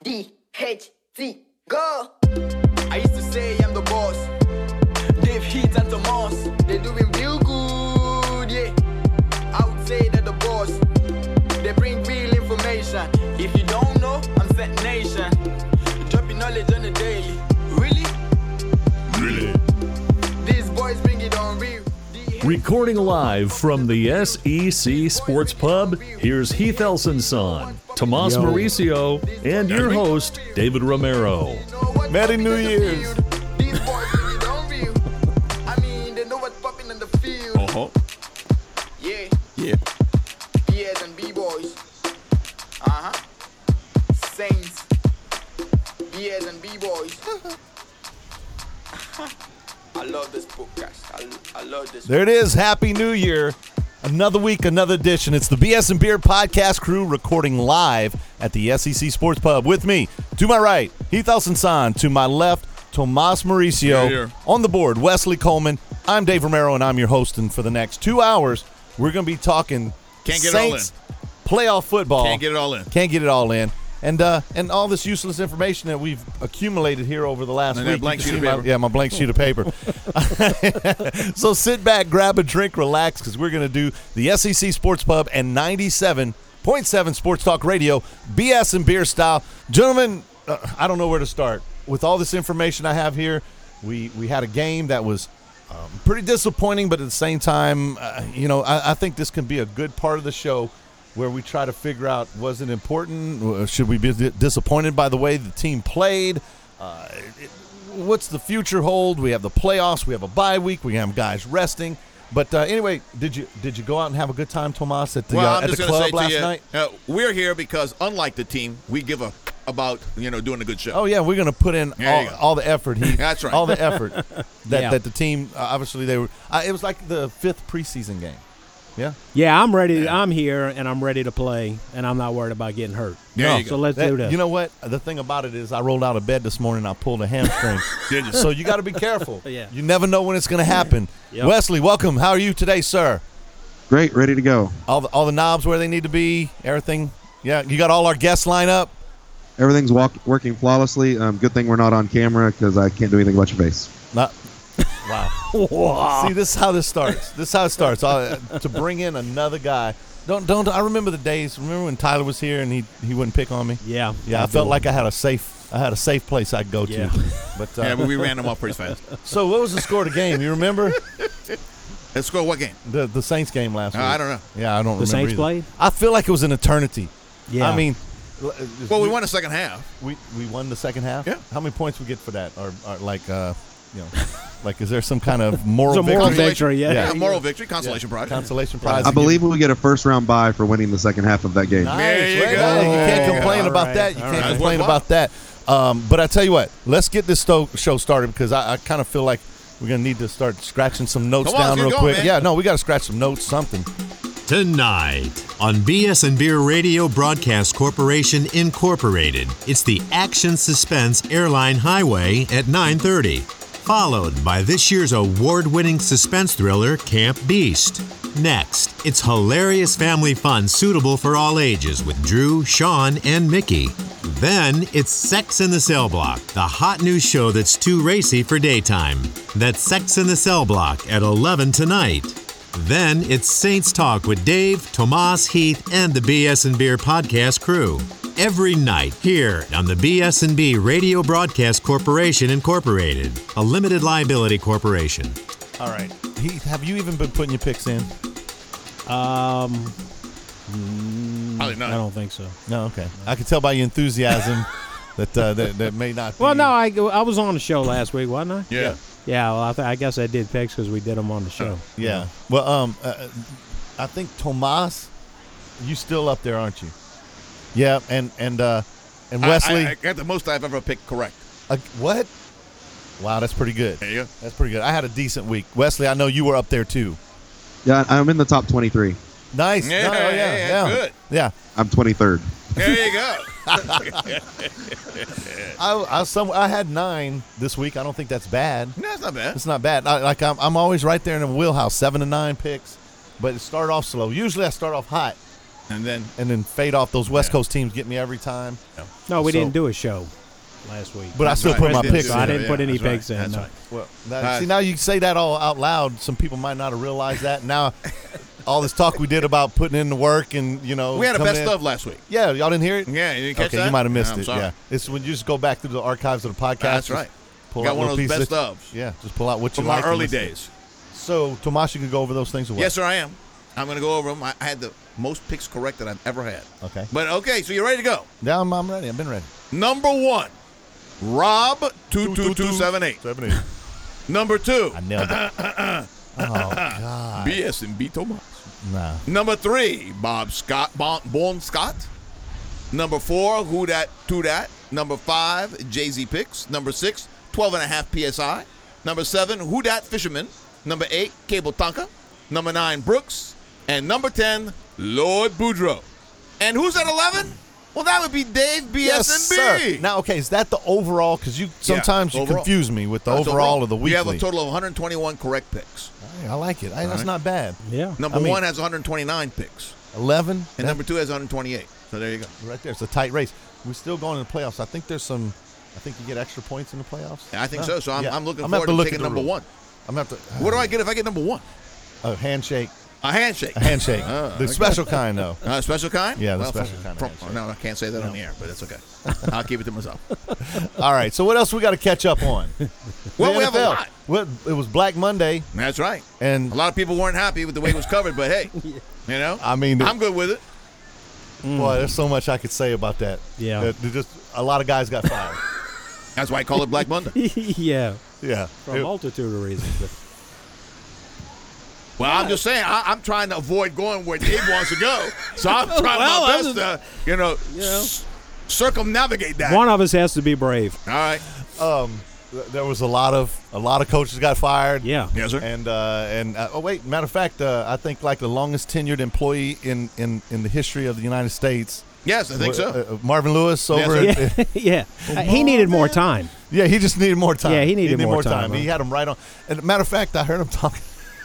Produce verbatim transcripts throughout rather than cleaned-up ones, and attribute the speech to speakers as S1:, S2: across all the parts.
S1: D H T, go! I used to say I'm the boss. Dave Heat and Tomas, they're doing real good, yeah. I would say that the boss, they bring real information. If you don't know, I'm Set Nation. Dropping knowledge on the daily. Really?
S2: Really?
S1: These boys bring it on real.
S2: Recording live from the S E C Sports Pub, here's Heath Elson-Son, Tomas Mauricio, and your host, David Romero.
S3: Merry New Year's.
S1: These boys bring it on real. I mean, they know what's popping in the field.
S3: Uh-huh.
S1: Yeah.
S3: Yeah.
S1: B S and B-boys. Uh-huh. Saints. B S and B-boys. I love this podcast. I, I love this.
S3: There it is. Happy New Year. Another week, another edition. It's the B S and Beer podcast crew recording live at the S E C Sports Pub with me. To my right, Heath Elson-Son. To my left, Tomas Mauricio.
S4: Here.
S3: On the board, Wesley Coleman. I'm Dave Romero, and I'm your host. And for the next two hours, we're going to be talking
S4: Can't get it all
S3: Saints playoff football.
S4: Can't get it all in.
S3: Can't get it all in. And uh, and all this useless information that we've accumulated here over the last
S4: And
S3: week.
S4: that blank
S3: You can
S4: sheet
S3: see
S4: of
S3: my-
S4: paper.
S3: yeah, my blank sheet of paper. So sit back, grab a drink, relax, because we're going to do the S E C Sports Pub and ninety-seven point seven Sports Talk Radio, B S and Beer style. Gentlemen, uh, I don't know where to start. With all this information I have here, we, we had a game that was um, pretty disappointing, but at the same time, uh, you know, I, I think this can be a good part of the show where we try to figure out, was it important? Should we be disappointed by the way the team played? Uh, it, what's the future hold? We have the playoffs. We have a bye week. We have guys resting. But uh, anyway, did you did you go out and have a good time, Tomas, at the
S4: Well,
S3: uh,
S4: I'm
S3: at the
S4: just going to
S3: club
S4: say
S3: last
S4: to you,
S3: night?
S4: uh, we're here because, unlike the team, we give a about you know doing a good show.
S3: Oh yeah, we're going to put in
S4: There you
S3: all,
S4: go.
S3: all the effort. He,
S4: That's right.
S3: All the effort that,
S5: Yeah.
S3: that the team. Uh, obviously, they were. Uh, it was like the fifth preseason game. Yeah.
S5: Yeah, I'm ready. I'm here, and I'm ready to play, and I'm not worried about getting hurt.
S4: There
S3: No.
S4: you
S5: So
S4: go.
S5: let's
S3: That-
S5: do this.
S3: You know what? The thing about it is, I rolled out of bed this morning. I pulled a hamstring.
S4: Did you?
S3: So you got to be careful.
S5: Yeah.
S3: You never know when it's going to happen.
S5: Yep.
S3: Wesley, welcome. How are you today, sir?
S6: Great, ready to go.
S3: All the all the knobs where they need to be. Everything. Yeah. You got all our guests lined up.
S6: Everything's walk, working flawlessly. Um, good thing we're not on camera because I can't do anything about your face.
S3: Not. Wow.
S5: Wow.
S3: See, this is how this starts. This is how it starts. Uh, to bring in another guy. Don't don't. I remember the days. Remember when Tyler was here and he he wouldn't pick on me.
S5: Yeah.
S3: Yeah. I felt like I had a safe. I had a safe place I'd go
S5: Yeah.
S3: to. But uh,
S4: Yeah, but we ran them off pretty fast.
S3: so what was the score of the game? You remember
S4: Let's go. What game?
S3: the the Saints game last
S4: Uh,
S3: week?
S4: I don't know.
S3: Yeah, I don't remember.
S5: The Saints
S3: either.
S5: played?
S3: I feel like it was an eternity.
S5: Yeah.
S3: I mean,
S4: Well, we won the second half.
S3: we we won the second half.
S4: Yeah.
S3: How many points we get for that? Or, or like, uh, you know, like, is there some kind of moral
S5: It's a moral
S3: victory?
S5: victory, yeah.
S4: Yeah,
S3: Yeah.
S4: moral victory, consolation
S3: Yeah.
S4: prize.
S3: Consolation prize.
S6: I believe we get a first round bye for winning the second half of that game.
S3: Nice.
S4: There you
S3: Well,
S4: go.
S3: You can't
S4: There you
S3: complain
S5: go.
S3: about
S5: All
S3: that.
S5: right.
S3: You
S5: All
S3: can't
S4: right.
S3: complain
S4: That's
S3: about that. Um, but I tell you what, let's get this sto- show started because I, I kind of feel like we're gonna need to start scratching some notes
S4: Come on,
S3: down
S4: let's
S3: real
S4: get going,
S3: quick.
S4: man.
S3: Yeah, no, we got to scratch some notes, something.
S7: Tonight on B S and Beer Radio Broadcast Corporation Incorporated, it's the Action Suspense Airline Highway at nine thirty, followed by this year's award-winning suspense thriller Camp Beast. Next, it's hilarious family fun suitable for all ages with Drew, Sean, and Mickey. Then it's Sex in the Cell Block, the hot new show that's too racy for daytime. That's Sex in the Cell Block at eleven tonight. Then it's Saints Talk with Dave, Tomas, Heath, and the B S and Beer podcast crew. Every night here on the B S and B Radio Broadcast Corporation Incorporated, a limited liability corporation.
S3: All right. Heath, have you even been putting your picks in?
S5: Um,
S4: Probably
S5: I
S4: not.
S5: don't think so.
S3: No, okay. I can tell by your enthusiasm that, uh, that that may not.
S5: Well,
S3: be.
S5: no, I, I was on the show last week, wasn't I?
S4: Yeah.
S5: Yeah, well, I, th- I guess I did picks because we did them on the show.
S3: Yeah. Well, um, uh, I think Tomas, you still up there, aren't you? Yeah, and and uh, and
S4: I-
S3: Wesley.
S4: I, I got the most I've ever picked correct.
S3: uh, what? Wow, that's pretty good.
S4: There you go.
S3: That's pretty good. I had a decent week. Wesley, I know you were up there too.
S6: Yeah, I'm in the top twenty-three.
S3: Nice.
S4: Yeah,
S3: No, yeah,
S4: yeah,
S3: yeah.
S4: good.
S3: Yeah.
S6: I'm twenty-third.
S4: There you go.
S3: I I, some, I had nine this week. I don't think that's bad.
S4: No, it's not bad.
S3: It's not bad. I, like I'm, I'm always right there in the wheelhouse, seven to nine picks, but it started off slow. Usually I start off hot,
S4: And then
S3: and then fade off those West
S4: Yeah.
S3: Coast teams get me every time.
S5: No, we
S3: So-
S5: didn't do a show last week.
S3: But I still
S4: right.
S3: put my
S4: Didn't
S3: picks
S4: do
S5: so I
S3: in.
S4: that.
S5: didn't put
S4: Yeah,
S5: any
S4: that's right.
S5: picks in.
S4: That's
S5: no.
S4: right.
S3: Well, that,
S4: Uh,
S3: see, now you say that all out loud. Some people might not have realized that. Now, all this talk we did about putting in the work and, you know.
S4: we had a
S3: coming
S4: best
S3: in-
S4: of last week.
S3: Yeah, y'all didn't hear it?
S4: Yeah, you didn't catch
S3: okay,
S4: that?
S3: you might have missed
S4: Yeah, I'm
S3: it.
S4: sorry.
S3: Yeah. It's when you just go back through the archives of the podcast.
S4: That's
S3: just
S4: right.
S3: Pull
S4: Got
S3: out
S4: one of
S3: little
S4: those
S3: pieces.
S4: best ofs.
S3: Yeah, just pull out what you
S4: From our
S3: like and
S4: early
S3: listen.
S4: days.
S3: So, Tomas, you can go over those things or what?
S4: Yes, sir, I am. I'm going to go over them. I I had the most picks correct that I've ever had.
S3: Okay.
S4: But, okay, so you're ready to go.
S3: Yeah, I'm, I'm ready. I've been ready.
S4: Number one, Rob two two two seven eight.
S3: Seven, eight.
S4: Number two,
S3: I nailed it. oh, God.
S4: B S and B Tomas.
S3: Nah.
S4: Number three, Bob Scott, bon, Bon Scott. Number four, Who Dat, To Dat. Number five, Jay-Z Picks. Number six, twelve and a half P S I. Number seven, Who Dat Fisherman. Number eight, Cable Tonka. Number nine, Brooks. And number ten, Lord Boudreaux. And who's at eleven? Well, that would be Dave B S
S3: Yes,
S4: and
S3: sir.
S4: B.
S3: Now, okay, is that the overall? Because you sometimes you
S4: overall.
S3: confuse me with the
S4: That's
S3: overall of the weekly.
S4: You have a total of one hundred twenty-one correct picks.
S3: Hey, I like it. Hey, that's
S4: right.
S3: not bad.
S5: Yeah.
S4: Number
S3: I mean-
S4: one has one hundred twenty-nine picks.
S3: eleven.
S4: And
S3: that-
S4: number two has one hundred twenty-eight. So there you go.
S3: right there. It's a tight race. We're still going in the playoffs. I think there's some. I think you get extra points in the playoffs.
S4: Yeah, I think
S3: Huh?
S4: so. So I'm,
S3: Yeah.
S4: I'm looking
S3: I'm gonna have
S4: forward to,
S3: look
S4: taking
S3: at the
S4: number
S3: rules.
S4: one.
S3: I'm gonna have to.
S4: What do I get if I get number one?
S3: A handshake.
S4: A handshake.
S3: A handshake.
S4: Oh,
S3: the
S4: okay.
S3: special kind, though.
S4: Uh, special kind?
S3: Yeah, the
S4: Well,
S3: special
S4: from-
S3: kind of
S4: from-
S3: handshake.
S4: no, I can't say that on the air, but it's okay. I'll keep it to myself.
S3: All right. So what else we got to catch up on?
S4: Well,
S3: The
S4: we have a
S3: N F L.
S4: lot.
S3: Well, it was Black Monday,
S4: That's right.
S3: and
S4: A lot of people weren't happy with the way it was covered, but hey, you know,
S3: I mean,
S4: I'm good with it.
S3: boy, there's so much I could say about that.
S5: Yeah.
S3: That- that just a lot of guys got fired.
S4: That's why I call it Black Monday.
S5: yeah.
S3: yeah.
S5: For a multitude of reasons. But
S4: Well, I'm just saying, I, I'm trying to avoid going where Dave wants to go. So I'm trying
S5: Well,
S4: my
S5: I'm
S4: best to, you know, s- circumnavigate that.
S5: one of us has to be brave.
S4: All right.
S3: Um, th- there was a lot of a lot of coaches got fired.
S5: Yeah.
S4: Yes, sir.
S3: And uh, and uh, oh wait, matter of fact, uh, I think like the longest tenured employee in, in, in the history of the United States.
S4: Yes, I think so.
S3: Uh, uh, Marvin Lewis over.
S4: Yes,
S3: at,
S5: Yeah. yeah. Uh, he needed more time.
S3: yeah, he just needed more time.
S5: Yeah, he needed more time,
S3: He
S5: huh?
S3: had him right on. And matter of fact, I heard him talking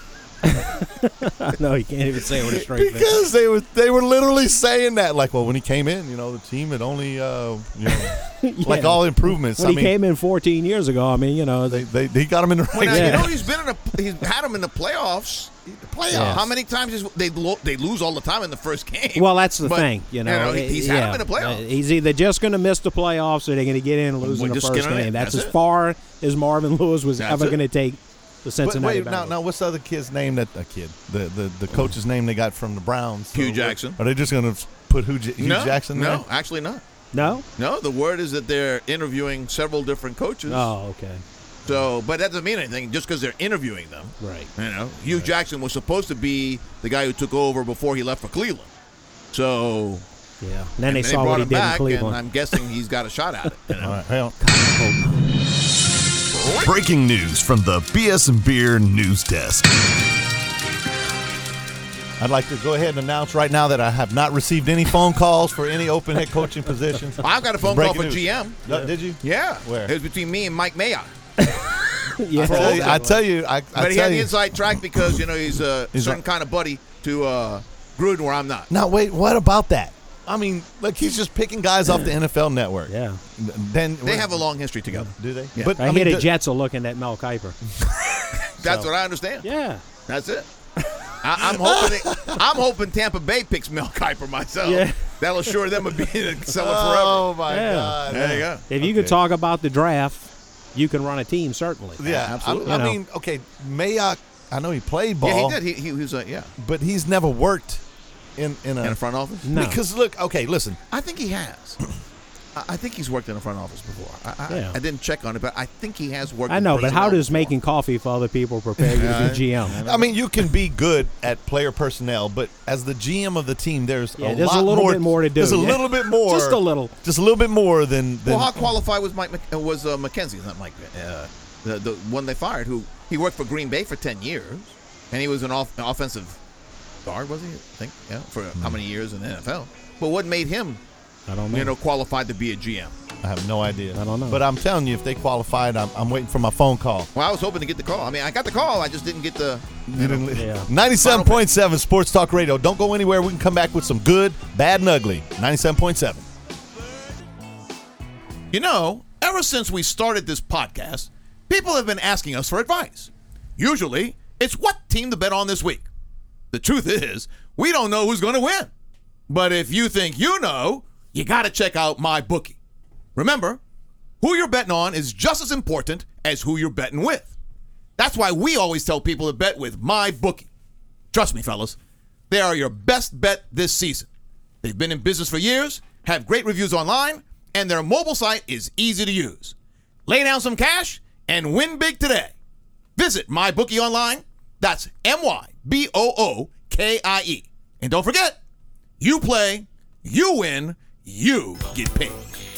S5: No, he can't even say it with a straight face.
S3: because they were they were literally saying that like, well, when he came in, you know, the team had only uh, you know, like
S5: Yeah.
S3: all improvements.
S5: When
S3: I
S5: he
S3: mean,
S5: came in fourteen years ago, I mean, you know,
S3: they, they he got him in the right.
S4: Well, now,
S5: Yeah.
S4: you know, he's been in a, he's had him in the playoffs. The playoffs.
S5: Yeah.
S4: How many times is they lo- they lose all the time in the first game?
S5: well, that's the
S4: But,
S5: thing, you know.
S4: he- he's
S5: yeah.
S4: had him in the playoffs.
S5: Uh, He's either just going to miss the playoffs or they're going to get in and lose
S4: We're
S5: in the
S4: just
S5: first
S4: skinning
S5: game.
S4: it.
S5: That's,
S4: That's
S5: as
S4: it.
S5: far as Marvin Lewis was
S4: That's
S5: ever
S4: it.
S5: going to take the
S3: But
S5: Cincinnati
S3: wait, now,
S5: Bengals.
S3: now what's the other kid's name? That a kid, the, the the coach's name they got from the Browns.
S4: Hugh
S3: So,
S4: Jackson.
S3: Are they just going to put Hugh, J- Hugh
S4: no,
S3: Jackson
S4: no,
S3: there?
S4: actually not.
S5: No?
S4: No, the word is that they're interviewing several different coaches.
S5: Oh, okay.
S4: So, but that doesn't mean anything just because they're interviewing them.
S5: Right.
S4: You know, Hugh Jackson was supposed to be the guy who took over before he left for Cleveland. So
S5: Yeah. And then they
S4: and
S5: saw
S4: brought
S5: what he
S4: him
S5: did in
S4: back, and
S5: Cleveland.
S4: I'm guessing he's got a shot at it. You know?
S3: All right, hang on.
S8: Breaking news from the B S and Beer News Desk.
S3: I'd like to go ahead and announce right now that I have not received any phone calls for any open head coaching positions.
S4: I've got a phone call
S3: Breaking
S4: for
S3: news.
S4: G M.
S3: No, did you?
S4: Yeah,
S3: Where?
S4: it was between me and Mike Mayock.
S5: yeah.
S3: I tell you, I tell you, I, I
S4: But he
S3: tell
S4: had the
S3: you.
S4: inside track because you know he's a
S3: He's
S4: certain
S3: right.
S4: kind of buddy to uh, Gruden, where I'm not.
S3: Now wait, what about that? I mean, look, he's just picking guys off the N F L Network.
S5: Yeah.
S3: Then
S4: They have a long history together.
S3: do they?
S4: Yeah.
S3: But
S5: I,
S3: I
S5: hear
S3: mean,
S5: the Jets are looking at Mel Kiper.
S4: That's what I understand.
S5: Yeah.
S4: That's it. I, I'm hoping. I'm hoping Tampa Bay picks Mel Kiper myself.
S5: Yeah.
S4: That'll assure them of being selling forever.
S3: Oh my
S5: Yeah.
S3: God!
S4: There you go.
S5: If you
S3: Okay.
S5: could talk about the draft, you can run a team, certainly.
S3: Yeah,
S4: absolutely.
S3: I, I
S5: You know.
S3: mean, okay, Mayock. I know he played ball.
S4: Yeah, he did. He, he, he was a yeah
S3: but he's never worked in in a,
S4: in the front office.
S5: No.
S3: because look, okay, listen.
S4: I think he has. I I think he's worked in the front office before. I, I,
S5: Yeah.
S4: I didn't check on it, but I think he has worked.
S5: I
S4: in
S5: know, but how
S4: personnel
S5: does
S4: before.
S5: making coffee for other people prepare you to be G M?
S3: I mean, you can be good at player personnel, but as the G M of the team, there's
S5: Yeah,
S3: a
S5: there's a
S3: lot
S5: little
S3: more,
S5: bit more to do,
S3: There's a
S5: yeah.
S3: little bit more,
S5: Just a little.
S3: just a little bit more than. than
S4: Well, how qualified was Mike? Mc- uh, Was uh, McKenzie? Not Mike. Uh, the the one they fired, who he worked for Green Bay for ten years, and he was an, off, an offensive guard, was he? I think, yeah, for how many years in the N F L? But what made him
S5: I don't know.
S4: You know, qualified to be a G M.
S3: I have no idea.
S5: I don't know.
S3: But I'm telling you, if they qualified, I'm, I'm waiting for my phone call.
S4: Well, I was hoping to get the call. I mean, I got the call. I just didn't get the.
S3: You didn't,
S5: Yeah.
S3: ninety-seven point seven Sports Talk Radio. Don't go anywhere. We can come back with some good, bad, and ugly. ninety-seven point seven.
S4: You know, ever since we started this podcast, people have been asking us for advice. Usually, it's what team to bet on this week. The truth is, we don't know who's going to win. But if you think you know, you got to check out MyBookie. Remember, who you're betting on is just as important as who you're betting with. That's why we always tell people to bet with MyBookie. Trust me, fellas, they are your best bet this season. They've been in business for years, have great reviews online, and their mobile site is easy to use. Lay down some cash and win big today. Visit MyBookie online. That's M Y B O O K I E. And don't forget, you play, you win, you get paid.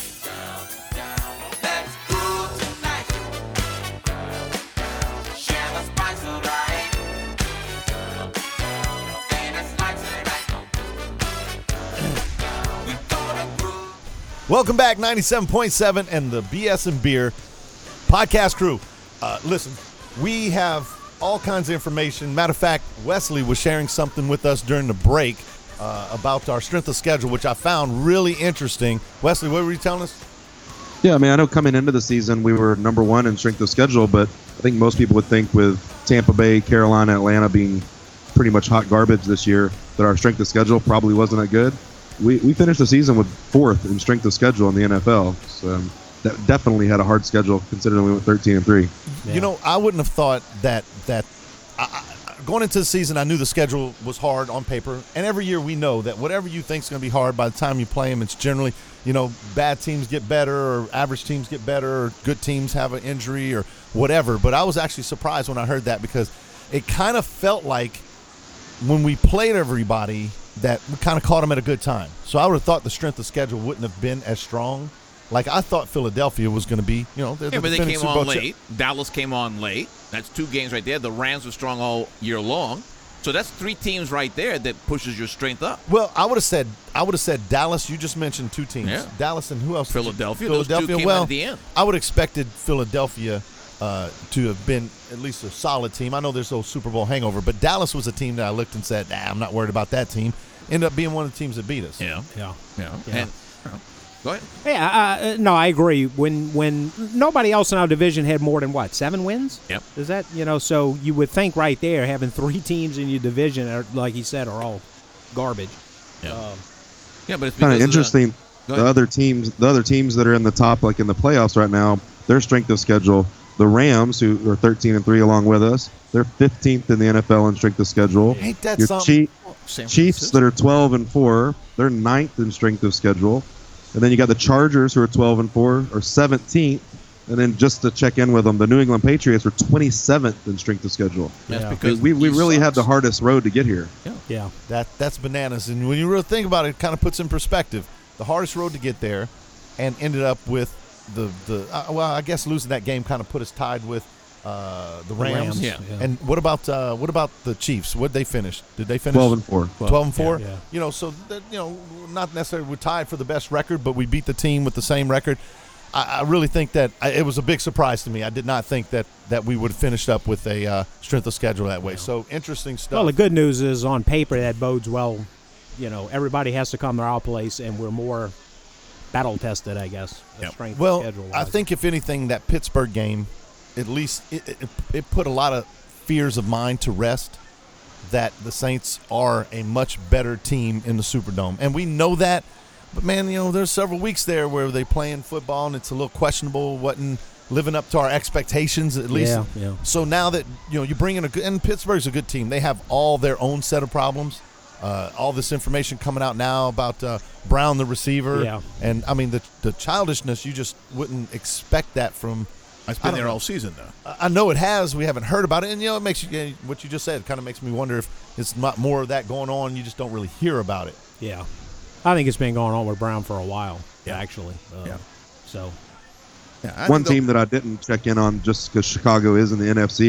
S3: Welcome back, ninety-seven point seven and the B S and Beer podcast crew. Uh, listen, we have all kinds of information. Matter of fact, Wesley was sharing something with us during the break uh, about our strength of schedule, which I found really interesting. Wesley, what were you telling us?
S6: Yeah, I mean, I know coming into the season we were number one in strength of schedule, but I think most people would think with Tampa Bay, Carolina, Atlanta being pretty much hot garbage this year that our strength of schedule probably wasn't that good. We we finished the season with fourth in strength of schedule in the N F L. So um, that definitely had a hard schedule considering we went thirteen and three.
S5: Yeah.
S3: You know, I wouldn't have thought that that I, I, going into the season, I knew the schedule was hard on paper. And every year we know that whatever you think is going to be hard, by the time you play them, it's generally, you know, bad teams get better or average teams get better or good teams have an injury or whatever. But I was actually surprised when I heard that because it kind of felt like when we played everybody that we kind of caught them at a good time. So I would have thought the strength of schedule wouldn't have been as strong. Like I thought Philadelphia was going to be, you know, they're
S4: Yeah,
S3: the
S4: but they
S3: defending
S4: came
S3: Super Bowl
S4: on
S3: cha-
S4: late. Dallas came on late. That's two games right there. The Rams were strong all year long. So that's three teams right there that pushes your strength up.
S3: Well, I would have said I would have said Dallas. You just mentioned two teams,
S4: Yeah.
S3: Dallas and who else?
S4: Philadelphia. Those two
S3: Philadelphia.
S4: came
S3: well,
S4: at the end.
S3: I would have expected Philadelphia uh, to have been at least a solid team. I know there's no Super Bowl hangover, but Dallas was a team that I looked and said, nah, I'm not worried about that team. Ended up being one of the teams that beat us.
S4: Yeah.
S5: Yeah.
S4: Yeah.
S5: Yeah.
S4: And, uh, go ahead.
S5: Yeah, uh, no, I agree. When when nobody else in our division had more than what seven wins?
S4: Yep.
S5: Is that you know? So you would think right there, having three teams in your division, are, like you said, are all garbage.
S4: Yeah.
S5: Um,
S4: Yeah, but it's
S6: Kind
S4: because
S6: of interesting.
S4: Go
S6: The
S4: ahead.
S6: other teams, the other teams that are in the top, like in the playoffs right now, their strength of schedule. The Rams, who are thirteen and three, along with us, they're fifteenth in the N F L in strength of schedule.
S3: Ain't that
S6: Your
S3: something?
S6: Chief-
S4: San
S6: Chiefs
S4: Francisco.
S6: that are twelve and four, they're ninth in strength of schedule, and then you got the Chargers who are twelve and four, or seventeenth, and then just to check in with them, the New England Patriots are twenty-seventh in strength of schedule.
S4: That's
S5: Yeah.
S4: because
S6: we we
S4: he
S6: really had
S4: sucks.
S6: the hardest road to get here.
S5: yeah.
S3: That that's bananas. And when you really think about it, it kind of puts in perspective the hardest road to get there, and ended up with the the uh, well, I guess losing that game kind of put us tied with uh, the Rams.
S5: Rams,
S4: Yeah.
S5: yeah.
S3: And what about uh, what about the Chiefs? What did they finish? Did they finish
S6: Twelve and four.
S3: twelve and four?
S5: Yeah, yeah.
S3: You know, so that, you know, not necessarily we're tied for the best record, but we beat the team with the same record. I, I really think that I, it was a big surprise to me. I did not think that that we would have finished up with a uh, strength of schedule that way. So interesting stuff.
S5: Well, the good news is on paper that bodes well. You know, everybody has to come to our place, and we're more battle tested, I guess. uh,
S4: Yep.
S5: Strength
S3: Well,
S5: schedule-wise.
S3: I think if anything, that Pittsburgh game, at least it, it, it put a lot of fears of mine to rest. That the Saints are a much better team in the Superdome, and we know that. But man, you know, there's several weeks there where they playing football and it's a little questionable, wasn't living up to our expectations at least.
S5: Yeah, yeah.
S3: So now that you know you bring in a good, and Pittsburgh's a good team. They have all their own set of problems. Uh, all this information coming out now about uh, Brown, the receiver,
S5: Yeah.
S3: and I mean the the childishness. You just wouldn't expect that from.
S4: It's
S3: I
S4: been
S3: don't
S4: there
S3: know.
S4: all season, though.
S3: I I know it has. We haven't heard about it, and you know it makes you you know, what you just said. Kind of makes me wonder if it's not more of that going on. You just don't really hear about it.
S5: Yeah. I think it's been going on with Brown for a while,
S3: Yeah.
S5: actually. Uh,
S4: Yeah.
S5: So,
S4: Yeah, I
S6: One
S4: think
S6: team that I didn't check in on just because Chicago is in the N F C,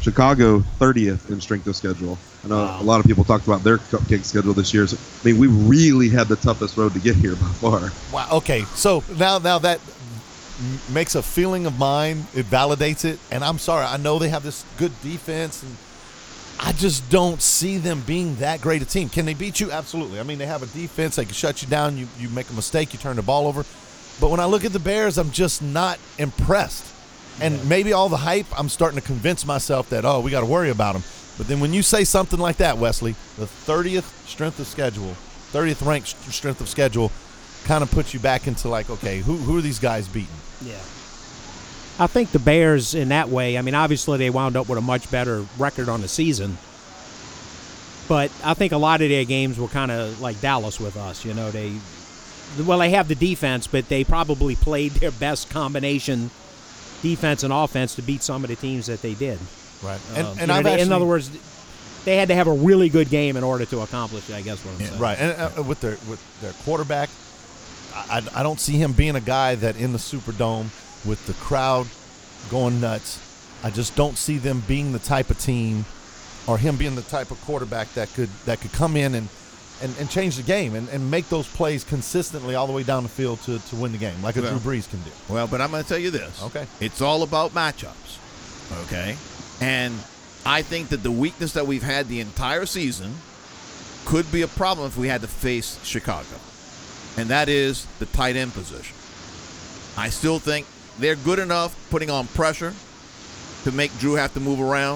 S6: Chicago thirtieth in strength of schedule. I know wow. a lot of people talked about their cupcake schedule this year. So, I mean, we really had the toughest road to get here by far.
S3: Wow. Okay, so now now that makes a feeling of mine. It validates it. And I'm sorry, I know they have this good defense, and I just don't see them being that great a team. Can they beat you? Absolutely. I mean, they have a defense. They can shut you down. You, you make a mistake, you turn the ball over. But when I look at the Bears, I'm just not impressed. And yeah. maybe all the hype, I'm starting to convince myself that, oh, we got to worry about them. But then when you say something like that, Wesley, the thirtieth strength of schedule, thirtieth ranked strength of schedule kind of puts you back into like, okay, who who are these guys beating?
S5: Yeah. I think the Bears in that way, I mean, obviously they wound up with a much better record on the season. But I think a lot of their games were kind of like Dallas with us. You know, they, well, they have the defense, but they probably played their best combination defense and offense to beat some of the teams that they did.
S3: Right. And,
S5: um,
S3: and
S5: know,
S3: I've
S5: they,
S3: actually,
S5: in other words, they had to have a really good game in order to accomplish it, I guess what I'm
S3: yeah,
S5: saying.
S3: Right. And uh, with their with their quarterback, I, I don't see him being a guy that in the Superdome with the crowd going nuts. I just don't see them being the type of team or him being the type of quarterback that could that could come in and, and, and change the game and, and make those plays consistently all the way down the field to, to win the game, like a
S4: well,
S3: Drew Brees can do.
S4: Well, but I'm going to tell you this.
S3: Okay.
S4: It's all about matchups. Okay. And I think that the weakness that we've had the entire season could be a problem if we had to face Chicago. And that is the tight end position. I still think they're good enough putting on pressure to make Drew have to move around.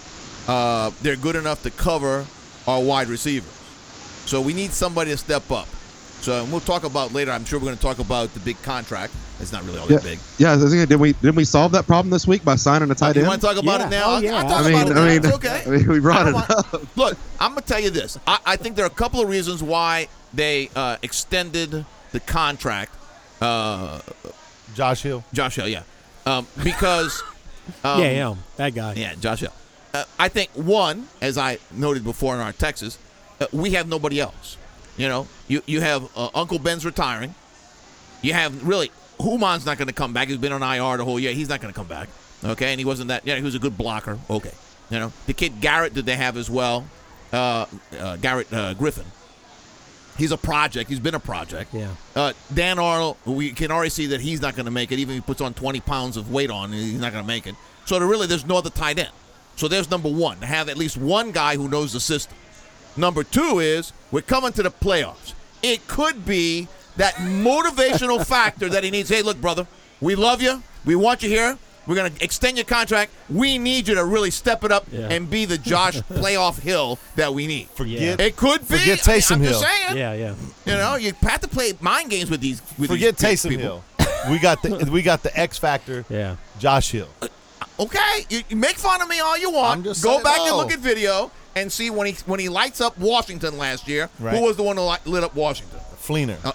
S4: Uh, they're good enough to cover our wide receivers. So we need somebody to step up. So and we'll talk about later. I'm sure we're going to talk about the big contract. It's not really all
S6: yeah,
S4: that big.
S6: Yeah, I was thinking, did we didn't we solve that problem this week by signing a tight
S4: you
S6: end?
S4: You want to talk about
S5: yeah.
S4: it now?
S5: Oh,
S4: I'll,
S5: yeah.
S4: I'll talk
S6: I mean,
S4: about it.
S6: I mean,
S4: It's okay.
S6: I mean, we brought it
S4: want,
S6: up.
S4: Look, I'm going to tell you this. I, I think there are a couple of reasons why they uh, extended the contract. Uh,
S3: Josh Hill.
S4: Josh Hill, yeah. Um, because. Um,
S5: yeah, yeah, that guy.
S4: Yeah, Josh Hill. Uh, I think, one, as I noted before in our Texas, uh, we have nobody else. You know, you, you have uh, Uncle Ben's retiring. You have, really, Human's not going to come back. He's been on I R the whole year. He's not going to come back. Okay, and he wasn't that, yeah, he was a good blocker. Okay. You know, the kid Garrett that they have as well, uh, uh, Garrett uh, Griffin. He's a project. He's been a project.
S5: Yeah.
S4: Uh, Dan Arnold, we can already see that he's not going to make it. Even if he puts on twenty pounds of weight on, he's not going to make it. So there really, there's no other tight end. So there's number one, to have at least one guy who knows the system. Number two is we're coming to the playoffs. It could be that motivational factor that he needs. Hey, look, brother, we love you. We want you here. We're going to extend your contract. We need you to really step it up
S5: yeah.
S4: and be the Josh playoff Hill that we need.
S3: Forget,
S4: it could be.
S3: Forget Taysom
S4: I mean, I'm
S3: Hill.
S4: just saying.
S5: Yeah, yeah.
S4: You know, you have to play mind games with these. With
S3: Forget
S4: these
S3: Taysom
S4: people.
S3: Hill. We got the we got the X factor.
S5: Yeah.
S3: Josh Hill.
S4: Okay, you, you make fun of me all you
S3: I'm
S4: want.
S3: just
S4: Go
S3: saying,
S4: back
S3: no.
S4: and look at video and see when he when he lights up Washington last year.
S3: Right.
S4: Who was the one who light, lit up Washington?
S3: Fleener.
S4: Uh,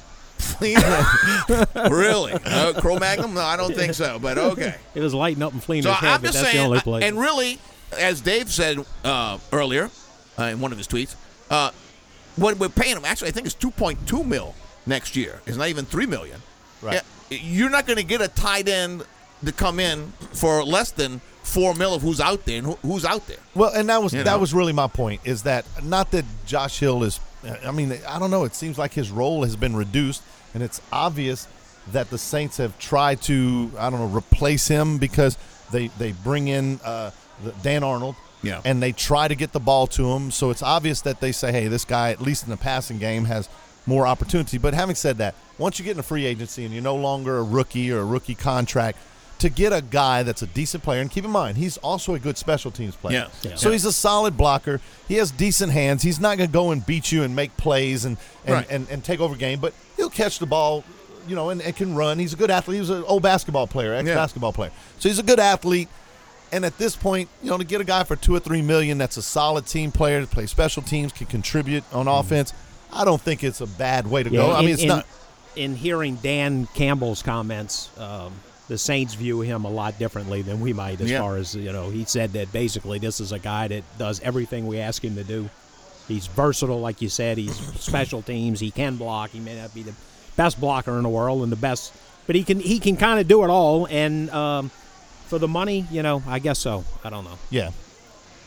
S4: Fleener. Really? Uh, Cro-Magnon? No, I don't think so. But okay.
S5: It was lighting up in Fleener's
S4: So
S5: head,
S4: I'm
S5: but
S4: just
S5: that's
S4: saying,
S5: the only play.
S4: and really, as Dave said uh, earlier uh, in one of his tweets, uh, what we're paying him actually I think is two point two mil next year. It's not even three million.
S3: Right.
S4: Yeah, you're not going to get a tight end to come in for less than four mil of who's out there and who, who's out there.
S3: Well, and that was
S4: You
S3: that
S4: know?
S3: was really my point. Is that not that Josh Hill is? I mean, I don't know. It seems like his role has been reduced, and it's obvious that the Saints have tried to I don't know replace him because they they bring in uh, the Dan Arnold.
S4: Yeah.
S3: And they try to get the ball to him, so it's obvious that they say, hey, this guy, at least in the passing game, has more opportunity. But having said that, once you get in a free agency and you're no longer a rookie or a rookie contract, to get a guy that's a decent player, and keep in mind, he's also a good special teams player.
S4: Yeah. Yeah.
S3: So he's a solid blocker. He has decent hands. He's not going to go and beat you and make plays and and,
S4: Right.
S3: and, and take over game, but he'll catch the ball, you know, and, and can run. He's a good athlete. He was an old basketball player, ex-basketball player. So he's a good athlete. And at this point, you know, to get a guy for two or three million that's a solid team player to play special teams, can contribute on
S4: Mm-hmm.
S3: offense, I don't think it's a bad way to
S5: Yeah,
S3: go. I
S5: in-
S3: mean, it's
S5: in,
S3: not.
S5: In hearing Dan Campbell's comments, um, the Saints view him a lot differently than we might. As
S4: Yeah.
S5: far as you know, he said that basically this is a guy that does everything we ask him to do. He's versatile, like you said. He's special teams. He can block. He may not be the best blocker in the world and the best, but he can he can kind of do it all. And um, for the money, you know, I guess so. I don't know.
S3: Yeah.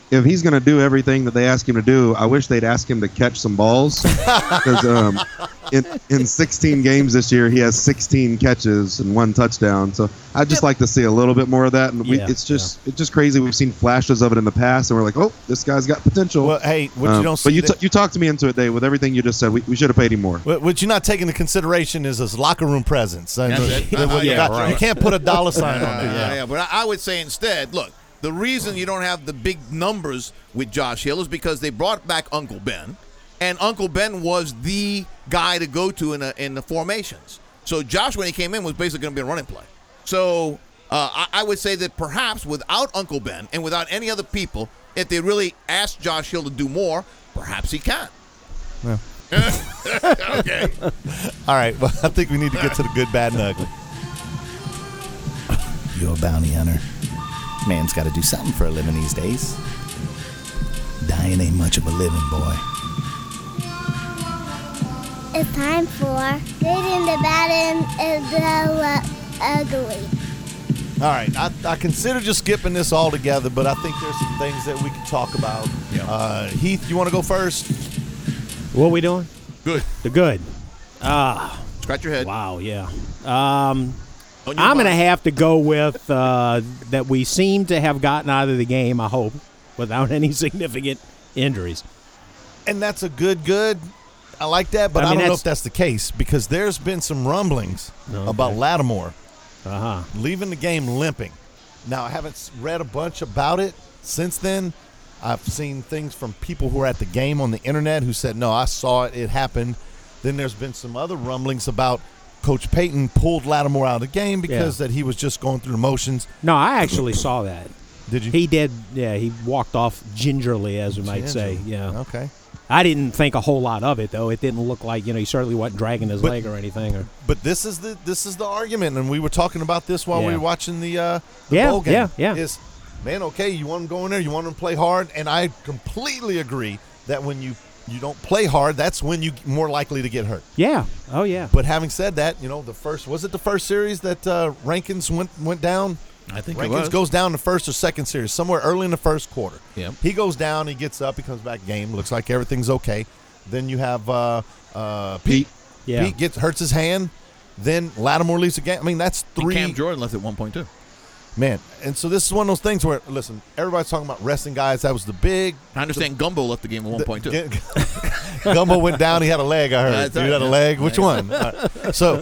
S6: if he's going to do everything that they ask him to do, I wish they'd ask him to catch some balls. Because um, in, in sixteen games this year, he has sixteen catches and one touchdown. So I'd just like to see a little bit more of that. And we,
S5: Yeah,
S6: it's just it's just crazy. We've seen flashes of it in the past, and we're like, oh, this guy's got potential.
S3: Well, hey, what
S6: Um,
S3: you don't
S6: but
S3: see
S6: you,
S3: that-
S6: t- you talked me into it, Dave, with everything you just said. We, we should have paid him more.
S3: What, what you're not taking into consideration is his locker room presence. And
S4: That's
S3: the-
S4: it.
S3: the-
S4: Uh,
S3: you,
S4: yeah,
S3: got-
S4: right.
S3: you can't put a dollar sign on
S4: Uh,
S3: it.
S4: yeah, yeah, but I, I would say instead, look, the reason you don't have the big numbers with Josh Hill is because they brought back Uncle Ben, and Uncle Ben was the guy to go to in the, in the formations. So Josh, when he came in, was basically going to be a running play. So uh, I, I would say that perhaps without Uncle Ben and without any other people, if they really asked Josh Hill to do more, perhaps he can.
S3: Yeah.
S4: Okay.
S3: All right, well, I think we need to get to the good, bad, and ugly.
S9: You're a bounty hunter. Man's got to do something for a living these days. Dying ain't much of a living, boy.
S10: It's time for Good and the Bad and the Ugly.
S3: All right, I, I consider just skipping this all together, but I think there's some things that we can talk about.
S4: Yeah.
S3: Uh, Heath, you want to go first?
S5: What are we doing?
S4: Good.
S5: The good. Ah,
S4: Scratch your head.
S5: wow, yeah. Um,
S4: On your
S5: I'm going to
S4: mind.
S5: have to go with uh, that we seem to have gotten out of the game, I hope, without any significant injuries.
S3: And that's a good, good. I like that, but
S5: I
S3: I,
S5: mean,
S3: don't know
S5: that's-
S3: if that's the case because there's been some rumblings
S5: Okay.
S3: about Lattimore
S5: Uh-huh.
S3: leaving the game limping. Now, I haven't s- read a bunch about it since then. I've seen things from people who were at the game on the internet who said, no, I saw it, it happened. Then there's been some other rumblings about Coach Payton pulled Lattimore out of the game because
S5: Yeah.
S3: that he was just going through the motions.
S5: No, I actually saw that.
S3: Did you?
S5: He did, yeah, he walked off gingerly, as we might say.
S3: Gingerly.
S5: Yeah.
S3: Okay.
S5: I didn't think a whole lot of it, though. It didn't look like, you know, he certainly wasn't dragging his
S3: But-
S5: leg or anything. Or
S3: But this is the this is the argument, and we were talking about this while we
S5: Yeah.
S3: were watching the, uh, the
S5: Yeah,
S3: bowl game.
S5: yeah, yeah.
S3: Is, man, okay, you want him going there, you want him to play hard, and I completely agree that when you, you don't play hard, that's when you're more likely to get hurt.
S5: Yeah. Oh, yeah.
S3: But having said that, you know, the first was it the first series that uh, Rankins went went down?
S4: I think it
S3: Rankins
S4: was.
S3: goes down the first or second series, somewhere early in the first quarter.
S4: Yep.
S3: He goes down, he gets up, he comes back game, looks like everything's okay. Then you have uh, uh, Pete.
S5: Yeah.
S3: Pete gets hurts his hand. Then Lattimore leaves the game. I mean, that's
S4: And
S3: three.
S4: Cam Jordan left at one point two.
S3: Man, and so this is one of those things where, listen, everybody's talking about resting guys. That was the big.
S4: I understand Gumbo left the game at one point two.
S3: Gumbo went down. He had a leg, I heard.
S4: That's
S3: He
S4: right,
S3: had a
S4: yeah.
S3: leg. Which one? All right. So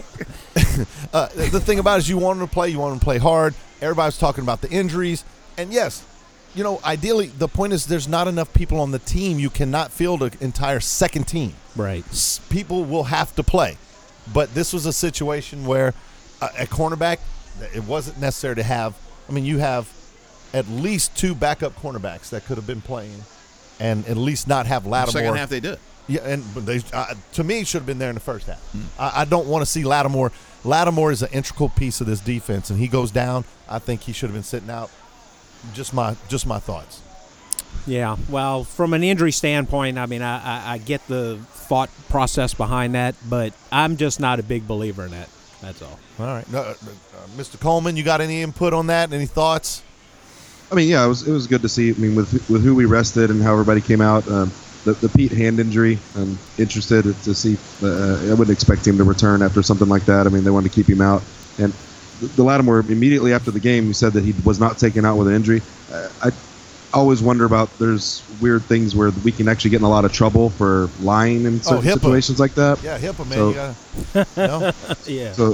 S3: uh, the thing about it is you want him to play. You want him to play hard. Everybody's talking about the injuries. And, yes, you know, ideally, the point is there's not enough people on the team. You cannot field an entire second team.
S5: Right.
S3: S- People will have to play. But this was a situation where uh, at cornerback, it wasn't necessary to have. I mean, you have at least two backup cornerbacks that could have been playing and at least not have Lattimore.
S4: Second half they did.
S3: Yeah, and but they uh, to me should have been there in the first half. I, I don't want to see Lattimore. Lattimore is an integral piece of this defense, and he goes down. I think he should have been sitting out. Just my just my thoughts.
S5: Yeah, well, from an injury standpoint, I mean, I, I, I get the thought process behind that, but I'm just not a big believer in that. That's all.
S3: All right, uh, uh, Mister Coleman, you got any input on that? Any thoughts?
S6: I mean, yeah, it was it was good to see. I mean, with with who we rested and how everybody came out, um, the the Pete hand injury. I'm interested to see. Uh, I wouldn't expect him to return after something like that. I mean, they wanted to keep him out. And the, the Lattimore immediately after the game, he said that he was not taken out with an injury. Uh, I always wonder about. There's weird things where we can actually get in a lot of trouble for lying in certain
S3: HIPAA.
S6: situations like that.
S3: Yeah, HIPAA, man.
S6: So-
S3: you gotta, no?
S5: Yeah.
S6: So,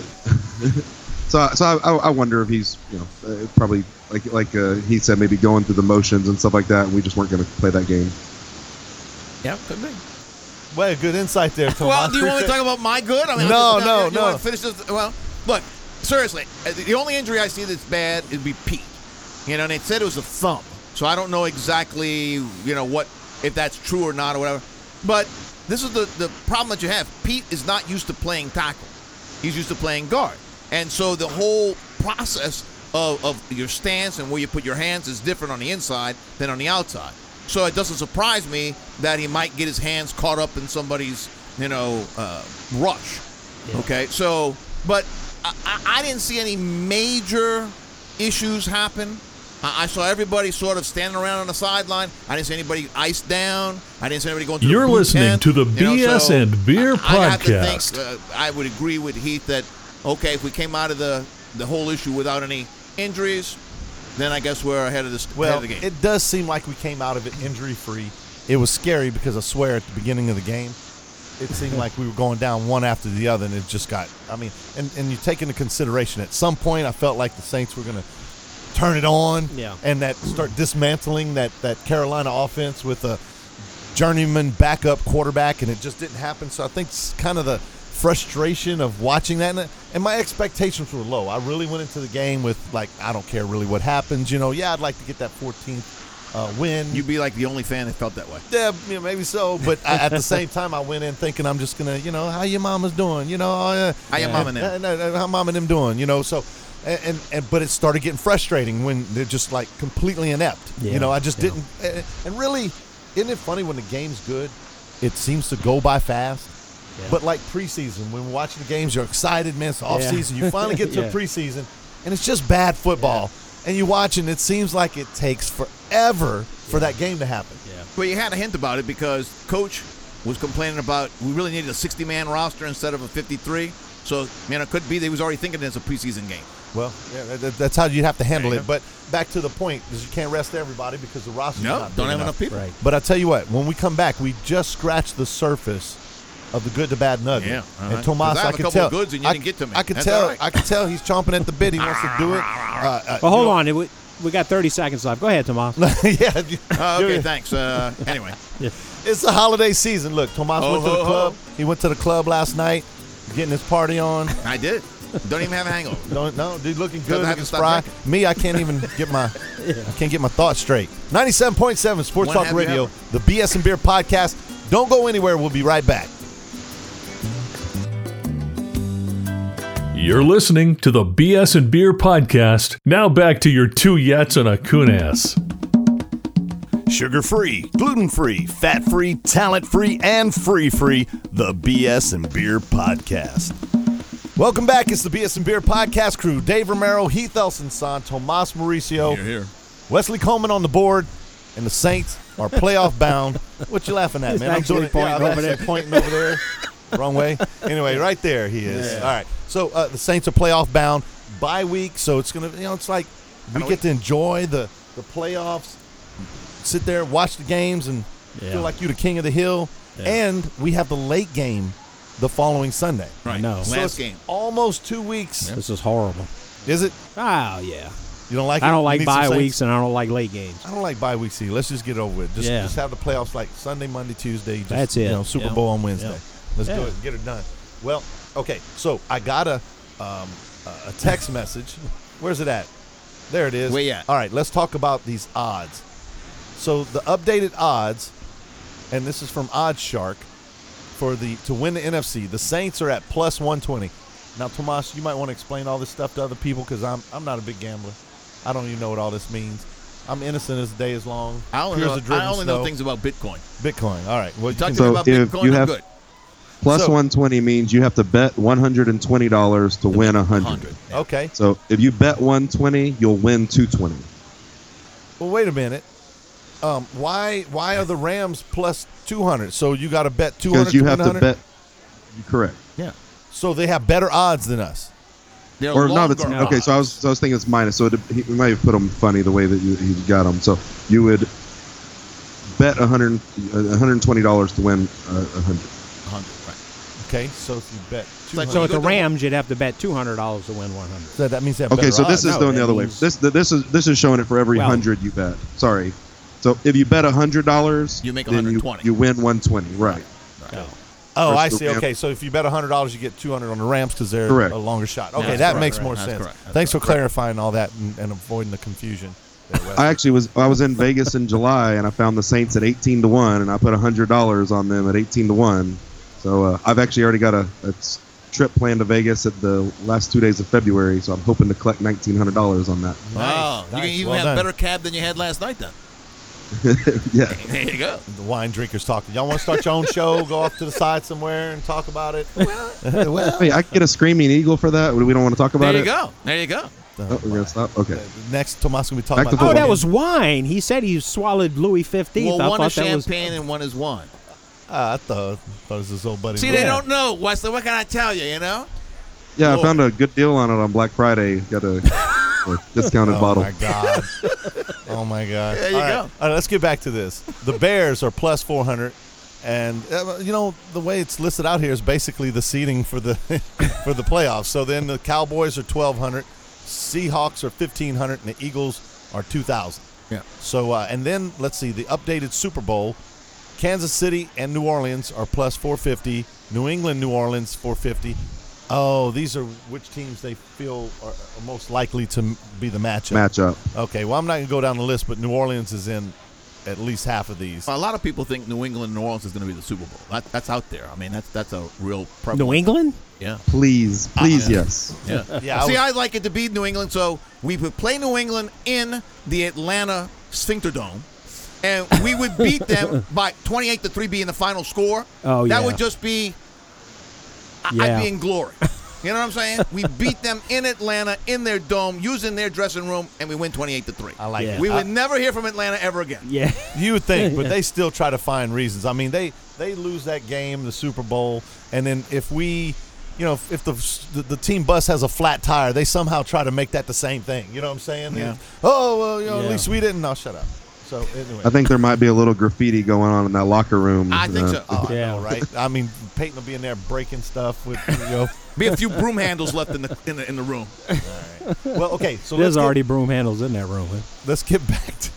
S6: so, so I, I wonder if he's, you know, uh, probably like like uh, he said, maybe going through the motions and stuff like that, and we just weren't going to play that game.
S4: Yeah, could be.
S3: Well, good insight there, Tom.
S4: Well, do you want me to talk about my good? I mean,
S3: No,
S4: I'm just,
S3: no,
S4: you, you
S3: no.
S4: Want to finish this? Well, look, seriously, uh, the only injury I see that's bad would be Pete. You know, and they said it was a thumb, so I don't know exactly, you know, what if that's true or not or whatever. But this is the the problem that you have. Pete is not used to playing tackle; he's used to playing guard, and so the whole process of, of your stance and where you put your hands is different on the inside than on the outside. So it doesn't surprise me that he might get his hands caught up in somebody's, you know, uh, rush.
S5: Yeah.
S4: Okay, so, but I, I I didn't see any major issues happen. I, I saw everybody sort of standing around on the sideline. I didn't see anybody iced down. I didn't see anybody going to
S2: You're
S4: the boot
S2: listening
S4: tent.
S2: to the
S4: You know,
S2: B S
S4: so
S2: and Beer
S4: I, I have to
S2: Podcast.
S4: think, uh, I would agree with Heath that, okay, if we came out of the, the whole issue without any injuries, then I guess we're ahead of, this,
S3: Well,
S4: ahead of the game.
S3: it does seem like we came out of it injury-free. It was scary because I swear at the beginning of the game, it seemed like we were going down one after the other, and it just got, I mean, and, and you take into consideration, at some point I felt like the Saints were going to turn it on
S5: Yeah.
S3: and that start dismantling that, that Carolina offense with a journeyman backup quarterback, and it just didn't happen. So I think it's kind of the frustration of watching that, and, and my expectations were low. I really went into the game with, like, I don't care really what happens. You know, yeah, I'd like to get that fourteenth uh, win.
S4: You'd be like the only fan that felt that way.
S3: Yeah, you know, maybe so, but I, at the same time, I went in thinking I'm just gonna, you know, how your mama's doing, you know, uh,
S4: How your mama and them?
S3: uh, uh, how mom and them doing, you know, so, and, and, and but it started getting frustrating when they're just like completely inept,
S5: Yeah,
S3: you know. I just
S5: yeah.
S3: didn't, and, and really, isn't it funny when the game's good, it seems to go by fast.
S5: Yeah.
S3: But like preseason, when we're watching the games, you're excited, man. It's off
S5: Yeah.
S3: season. You finally get to
S5: Yeah.
S3: preseason, and it's just bad football. And you watch, and it seems like it takes forever for that game to happen.
S5: Yeah.
S4: Well, you had a hint about it because Coach was complaining about we really needed a sixty-man roster instead of a fifty-three. So, man, it could be that he was already thinking it's a preseason game.
S3: Well, yeah, that, that's how you have to handle
S4: There you
S3: it.
S4: go.
S3: But back to the point, is you can't rest everybody because the roster's
S4: No,
S3: not
S4: don't
S3: big
S4: have enough people.
S5: Right.
S3: But I tell you what, when we come back, we just scratched the surface of the good, the bad, and ugly.
S4: Yeah, all
S3: And
S4: right.
S3: Tomas,
S4: 'Cause I have
S3: I
S4: a
S3: can
S4: couple
S3: tell.
S4: of goods and you
S3: I,
S4: didn't get to me.
S3: I can
S4: That's
S3: tell.
S4: all right.
S3: I can tell he's chomping at the bit. He wants to do it. Uh, uh,
S5: Well, hold
S3: you know-
S5: on. We, we got thirty seconds left. Go ahead, Tomas.
S3: yeah.
S4: Oh, okay,
S3: you're-
S4: thanks. Uh, anyway,
S3: It's the holiday season. Look, Tomas
S4: Ho,
S3: went to
S4: ho,
S3: the
S4: ho.
S3: club. He went to the club last night, getting his party on.
S4: I did. Don't even have a hangover.
S3: Don't no, dude, looking good,
S4: Doesn't have
S3: looking
S4: to stop
S3: spry.
S4: drinking.
S3: Me, I can't even get my, I can't get my thoughts straight. ninety-seven point seven Sports
S4: One
S3: Talk
S4: have you
S3: Radio,
S4: ever.
S3: the B S and Beer Podcast. Don't go anywhere. We'll be right back.
S2: You're listening to the B S and Beer Podcast. Now back to your two Yets and a Kunas.
S3: Sugar-free, gluten-free, fat-free, talent-free, and free-free, the B S and Beer Podcast. Welcome back. It's the B S and Beer Podcast crew. Dave Romero, Heath Elson-Son, Tomas Mauricio,
S4: Here, here.
S3: Wesley Coleman on the board, and the Saints are playoff bound. What you laughing at, man? I'm
S5: actually
S3: doing it. Yeah,
S5: pointing
S3: I'm
S5: over
S3: actually
S5: there.
S3: pointing over there. Wrong way. Anyway, right there he is. All right. So uh, the Saints are playoff bound. Bye week, so it's gonna, you know, it's like we get to enjoy the the playoffs. Sit there, watch the games, and
S5: Yeah.
S3: feel like you're the king of the hill.
S5: Yeah.
S3: And we have the late game the following Sunday.
S4: Right.
S5: know.
S3: So
S4: Last
S3: it's
S4: game.
S3: almost two weeks.
S5: This is horrible.
S3: Is it?
S5: Oh, yeah.
S3: You don't like it?
S5: I don't
S3: You
S5: like
S3: need some
S5: bye
S3: Saints?
S5: weeks, and I don't like late games.
S3: I don't like bye weeks either. Let's just get it over with. Just,
S5: Yeah.
S3: just have the playoffs like Sunday, Monday, Tuesday. Just,
S5: That's it.
S3: You know, Super
S5: Yeah.
S3: Bowl on Wednesday.
S5: Yeah.
S3: Let's do
S5: Yeah.
S3: it. Get it done. Well, okay. So I got a um, a text message. Where's it at? There it is.
S4: Where you at?
S3: All right. Let's talk about these odds. So the updated odds, and this is from Odds Shark, for the to win the N F C. The Saints are at plus one twenty. Now, Tomas, you might want to explain all this stuff to other people because I'm I'm not a big gambler. I don't even know what all this means. I'm innocent as the day is long.
S4: I only,
S3: Pure
S4: know,
S3: as a driven
S4: I only
S3: snow.
S4: know things about Bitcoin.
S3: Bitcoin. All right. Well, you
S4: Talk
S3: can-
S4: to me
S6: So
S4: about
S6: if
S4: Bitcoin.
S6: you
S4: I'm
S6: have-
S4: good.
S6: Plus
S3: So-
S6: one twenty means you have to bet one hundred twenty dollars to win one hundred.
S4: one hundred.
S3: okay.
S6: So if you bet one twenty, you'll win two twenty.
S3: Well, wait a minute. Um, why why are the Rams plus two hundred? So you got to bet two hundred
S6: Because you
S3: to
S6: have
S3: win
S6: to
S3: one hundred?
S6: bet. Correct.
S4: Yeah.
S3: So they have better odds than us.
S4: They're
S6: Or no,
S4: longer
S6: it's okay. So I was so I was thinking it's minus. So it, he, we might have put them funny the way that you he got them. So you would bet one hundred one hundred twenty dollars to win uh, one hundred.
S4: one hundred, right.
S3: Okay. So if you bet two
S4: like
S3: hundred,
S5: So
S4: you
S5: at the
S4: go to-
S5: Rams, you'd have to bet two hundred dollars to win one hundred.
S3: so that means they have
S6: Okay,
S3: better
S6: so this
S3: odds.
S6: is
S5: No,
S6: going
S5: that
S6: the other way.
S5: means-
S6: This this is this is showing it for every
S5: Well-
S6: hundred you bet. Sorry. So if you bet hundred dollars,
S4: You make
S6: then you,
S4: one hundred twenty.
S6: you win one twenty. Right.
S5: No.
S3: Oh,
S6: Versus
S3: I
S6: the
S3: see.
S6: Rams.
S3: Okay, so if you bet one hundred dollars, you get two hundred on the Rams because they're
S6: Correct.
S3: a longer shot. Okay,
S4: That's
S3: that
S4: correct,
S3: makes
S4: right.
S3: more
S4: That's
S3: sense.
S4: correct. That's
S3: Thanks for
S4: correct.
S3: clarifying all that and, and avoiding the confusion. there, Wesley.
S6: I actually was I was in Vegas in July and I found the Saints at eighteen to one and I put hundred dollars on them at eighteen to one. So uh, I've actually already got a, a s- trip planned to Vegas at the last two days of February. So I'm hoping to collect nineteen hundred dollars on that.
S4: Wow.
S3: Nice.
S4: You can even
S3: Well
S4: have
S3: done.
S4: better cab than you had last night, then.
S6: Yeah.
S4: There you go.
S3: The wine drinkers talking. Y'all want to start your own show? Go off to the side somewhere and talk about it. well,
S6: Hey, I could get a screaming eagle for that. We don't want to talk about
S4: There you
S6: it.
S4: go. There you go.
S6: Oh, we're gonna stop. Okay.
S3: Next, Tomas gonna be talking
S6: Back to
S3: about.
S5: Oh,
S6: football.
S5: that was wine. He said he swallowed Louis fifteenth.
S4: Well,
S5: I
S4: one
S5: thought
S4: is
S5: that was.
S4: champagne and one is wine.
S3: Ah, I thought, thought it was his old buddy.
S4: See,
S3: Will.
S4: they don't know, Wesley. What can I tell you, you know?
S6: Yeah,
S4: Whoa.
S6: I found a good deal on it on Black Friday. Got a, a discounted
S3: Oh
S6: bottle.
S3: my god! Oh my god!
S4: There you
S3: All right.
S4: go.
S3: All right, let's get back to this. The Bears are plus four hundred, and uh, you know the way it's listed out here is basically the seeding for the for the playoffs. So then the Cowboys are twelve hundred, Seahawks are fifteen hundred, and the Eagles are two thousand.
S4: Yeah.
S3: So uh, and then let's see the updated Super Bowl. Kansas City and New Orleans are plus four fifty. New England, New Orleans four fifty. Oh, these are which teams they feel are, are most likely to m- be the matchup.
S6: Matchup.
S3: Okay, well, I'm not going to go down the list, but New Orleans is in at least half of these.
S4: A lot of people think New England, New Orleans is going to be the Super Bowl. That, that's out there. I mean, that's that's a real prevalent.
S5: New England?
S4: Yeah.
S6: Please, please,
S4: yeah.
S6: yes.
S4: Yeah.
S3: Yeah, I
S4: See,
S3: was-
S4: I like it to be New England, so we would play New England in the Atlanta Sphincter Dome, and we would beat them by twenty-eight to three being the final score.
S5: Oh,
S4: That
S5: yeah.
S4: would just be, I-
S5: Yeah.
S4: I'd be in glory. You know what I'm saying? We beat them in Atlanta, in their dome, using their dressing room, and we win twenty-eight to three.
S3: I like
S5: Yeah.
S3: it.
S4: We
S3: I-
S4: would never hear from Atlanta ever again.
S5: Yeah.
S3: You would think, but they still try to find reasons. I mean, they they lose that game, the Super Bowl, and then if we, you know, if, if the, the the team bus has a flat tire, they somehow try to make that the same thing. You know what I'm saying?
S4: Yeah.
S3: Oh well, you know,
S5: Yeah.
S3: at least we didn't. No, shut up. So anyway,
S6: I think there might be a little graffiti going on in that locker room.
S4: I think
S6: Uh,
S4: so.
S3: oh, I
S5: Yeah.
S3: know, right? I mean, Peyton will be in there breaking stuff with, you know.
S4: Be a few broom handles left in the in the, in the room.
S3: Well, okay, so
S5: There's
S3: let's get,
S5: already broom handles in that room. Huh?
S3: let's get back to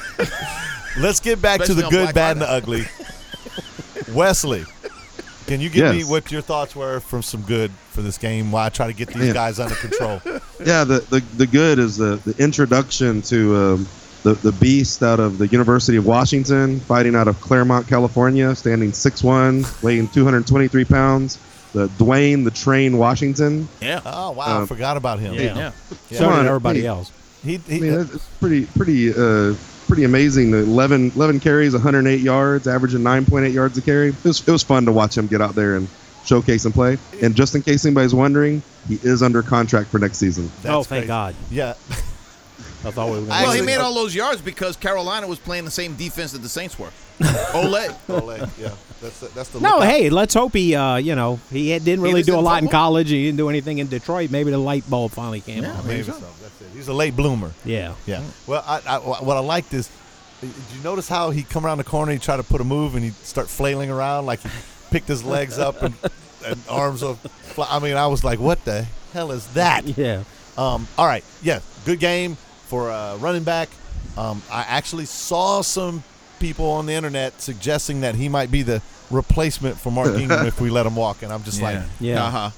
S3: let's get back
S4: Especially
S3: to the
S4: on
S3: good,
S4: Black
S3: bad, and the
S4: Friday.
S3: ugly. Wesley, can you give me
S6: Yes.
S3: what your thoughts were from some good for this game? Why I try to get these
S6: Yeah.
S3: guys under control?
S6: Yeah, the, the, the good is the, the introduction to um, the, the beast out of the University of Washington, fighting out of Claremont, California, standing six one, weighing two hundred twenty-three pounds. The Dwayne the Train Washington.
S4: Yeah.
S3: Oh wow, I
S6: Um,
S3: forgot about him.
S5: Yeah.
S4: Yeah.
S5: So
S6: Come
S5: did
S6: on,
S5: everybody
S6: hey.
S5: else.
S3: He,
S6: I
S3: he,
S6: mean, it's pretty pretty uh, pretty amazing. The eleven, eleven carries, one hundred eight yards, averaging nine point eight yards a carry. It was, it was fun to watch him get out there and showcase and play. And just in case anybody's wondering, he is under contract for next season.
S3: that's
S5: Oh, thank
S3: crazy.
S5: God.
S3: Yeah.
S5: I thought we were going
S4: Well, he
S3: Actually-
S4: made all those yards because Carolina was playing the same defense that the Saints were. Ole.
S3: Ole, yeah. That's the, that's the
S5: No,
S3: lookout.
S5: hey, let's hope he, uh, you know, he had- didn't really
S4: just
S5: do a
S4: didn't
S5: lot in
S4: fumble?
S5: college. He didn't do anything in Detroit. Maybe the light bulb finally came
S4: Yeah.
S5: on.
S3: Maybe so. That's it. He's a late bloomer.
S5: Yeah.
S3: Yeah. Well, I, I, what I liked is, did you notice how he come around the corner, he try to put a move, and he start flailing around like he picked his legs up and, and arms up. fly- I mean, I was like, what the hell is that?
S5: Yeah.
S3: Um, all right. Yeah. Good game for uh, running back. Um, I actually saw some people on the internet suggesting that he might be the replacement for Mark Ingram if we let him walk, and I'm just like,
S5: Yeah.
S4: Uh-huh.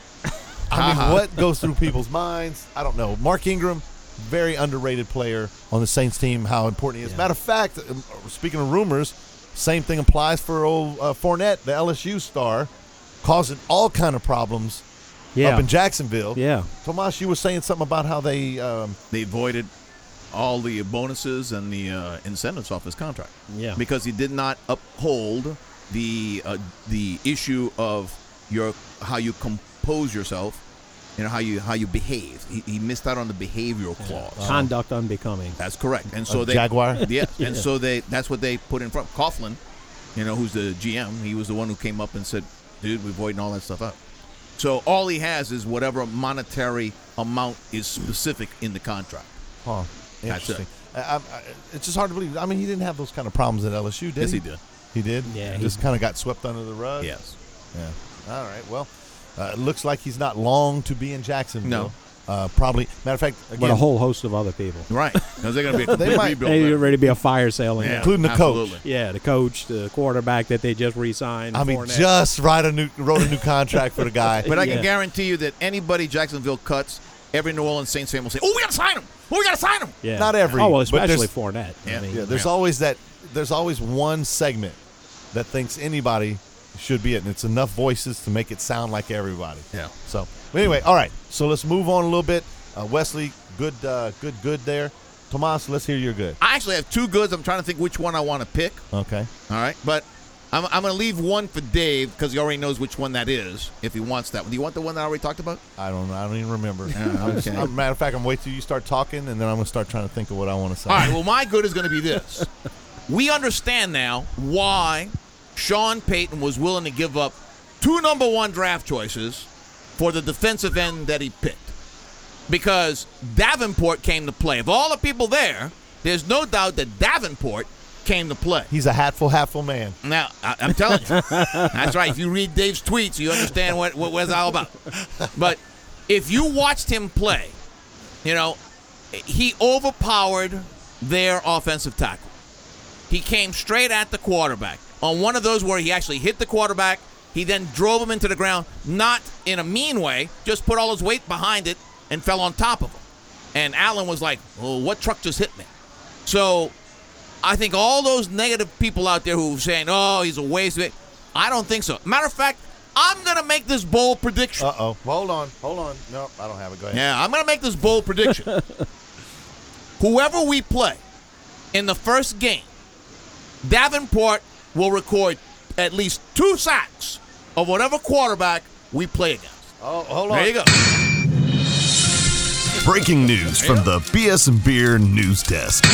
S3: I mean,
S4: Uh-huh.
S3: what goes through people's minds? I don't know. Mark Ingram, very underrated player on the Saints team, how important he is.
S5: Yeah.
S3: Matter of fact, um, speaking of rumors, same thing applies for old uh, Fournette, the L S U star, causing all kind of problems
S5: Yeah.
S3: up in Jacksonville.
S5: Yeah.
S3: Tomas, you were saying something about how they um,
S4: They voided all the bonuses and the uh, incentives off his contract.
S5: Yeah.
S4: Because he did not uphold the uh, the issue of your how you compose yourself, you know, how you how you behave. He, he missed out on the behavioral clause.
S5: Conduct unbecoming.
S4: That's correct. And so
S3: A
S4: they
S3: Jaguar?
S4: Yeah.
S5: Yeah.
S4: And so they that's what they put in front. Coughlin, you know, who's the G M, he was the one who came up and said, dude, we're voiding all that stuff out. So all he has is whatever monetary amount is specific in the contract.
S3: huh,
S4: That's
S3: interesting. I, I, I- it's just hard to believe. I mean, he didn't have those kind of problems at L S U, did
S4: Yes,
S3: he?
S4: he did.
S3: He did?
S5: Yeah,
S3: He
S5: he-
S3: just kind of got swept under the rug?
S4: Yes.
S3: Yeah. All right. Well, uh, it looks like he's not long to be in Jacksonville.
S4: No.
S3: Uh, probably. Matter of fact, again,
S5: But a whole host of other people.
S4: Right. Because they're going to be a complete
S3: might-
S4: rebuild.
S5: They
S4: there.
S5: get ready to be a fire sale. in
S4: Yeah,
S5: there.
S3: including the coach.
S4: absolutely.
S5: Yeah, the coach, the quarterback that they just re-signed.
S3: I mean,
S5: Fournette.
S3: just write a new wrote a new contract for the guy.
S4: But I can
S5: Yeah.
S4: guarantee you that anybody Jacksonville cuts, every New Orleans Saints fan will say, oh, we got to sign him. Oh, we got to sign him.
S5: Yeah.
S3: Not every,
S5: Oh, well,
S3: but
S5: especially
S3: there's-
S5: Fournette.
S4: Yeah.
S5: I mean,
S3: yeah, there's
S4: Yeah.
S3: always that. There's always one segment that thinks anybody should be it, and it's enough voices to make it sound like everybody.
S4: Yeah.
S3: So but anyway, all right. So let's move on a little bit. Uh, Wesley, good, uh, good, good there. Tomas, let's hear your good.
S4: I actually have two goods. I'm trying to think which one I want to pick.
S3: Okay.
S4: All right. But I'm, I'm going to leave one for Dave because he already knows which one that is if he wants that one. Do you want the one that I already talked about?
S3: I don't know. I don't even remember.
S4: Yeah,
S3: I'm just,
S4: okay.
S3: I'm, matter of fact, I'm wait till you start talking, and then I'm going to start trying to think of what I want to say.
S4: All right, well, my good is going to be this. We understand now why Sean Payton was willing to give up two number one draft choices for the defensive end that he picked. Because Davenport came to play. Of all the people there, there's no doubt that Davenport came to play.
S3: He's a hatful, hatful man.
S4: Now, I, I'm telling you. That's right. If you read Dave's tweets, you understand what, what, what it's all about. But if you watched him play, you know, he overpowered their offensive tackle. He came straight at the quarterback. On one of those where he actually hit the quarterback, he then drove him into the ground, not in a mean way, just put all his weight behind it and fell on top of him. And Allen was like, well, what truck just hit me? So I think all those negative people out there who are saying, oh, he's a waste of it, I don't think so. Matter of fact, I'm going to make this bold prediction.
S3: Uh-oh. Hold on. Hold on. No, I don't have it. Go ahead.
S4: Yeah, I'm going to make this bold prediction. Whoever we play in the first game, Davenport will record at least two sacks of whatever quarterback we play against.
S3: Oh, hold on.
S4: There you go.
S8: Breaking news from the B S and Beer news desk.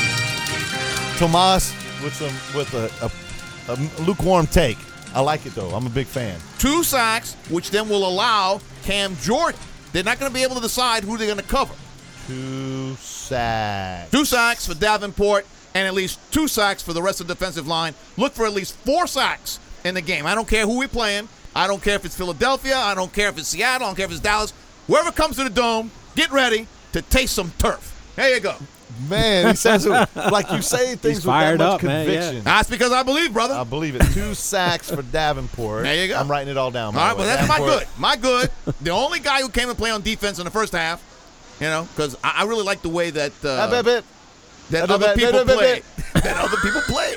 S3: Tomas with some with a, a, a lukewarm take. I like it though. I'm a big fan.
S4: Two sacks, which then will allow Cam Jordan. They're not going to be able to decide who they're going to cover.
S3: Two sacks.
S4: Two sacks for Davenport and at least two sacks for the rest of the defensive line. Look for at least four sacks in the game. I don't care who we're playing. I don't care if it's Philadelphia. I don't care if it's Seattle. I don't care if it's Dallas. Whoever comes to the Dome, get ready to taste some turf. There you go.
S3: Man, he says it like you say things
S5: He's
S3: with that
S5: fired
S3: much
S5: up, man,
S3: conviction.
S5: yeah.
S4: That's because I believe, brother.
S3: I believe it. Two sacks for Davenport.
S4: There you go.
S3: I'm writing it all down.
S4: All right, well, that's my
S3: Davenport.
S4: good. My good. The only guy who came to play on defense in the first half, you know, because I, I really like the way that uh,
S3: Bit, bit.
S4: that
S3: Bit,
S4: other
S3: bit,
S4: people
S3: bit, bit,
S4: play.
S3: bit.
S4: That other people play.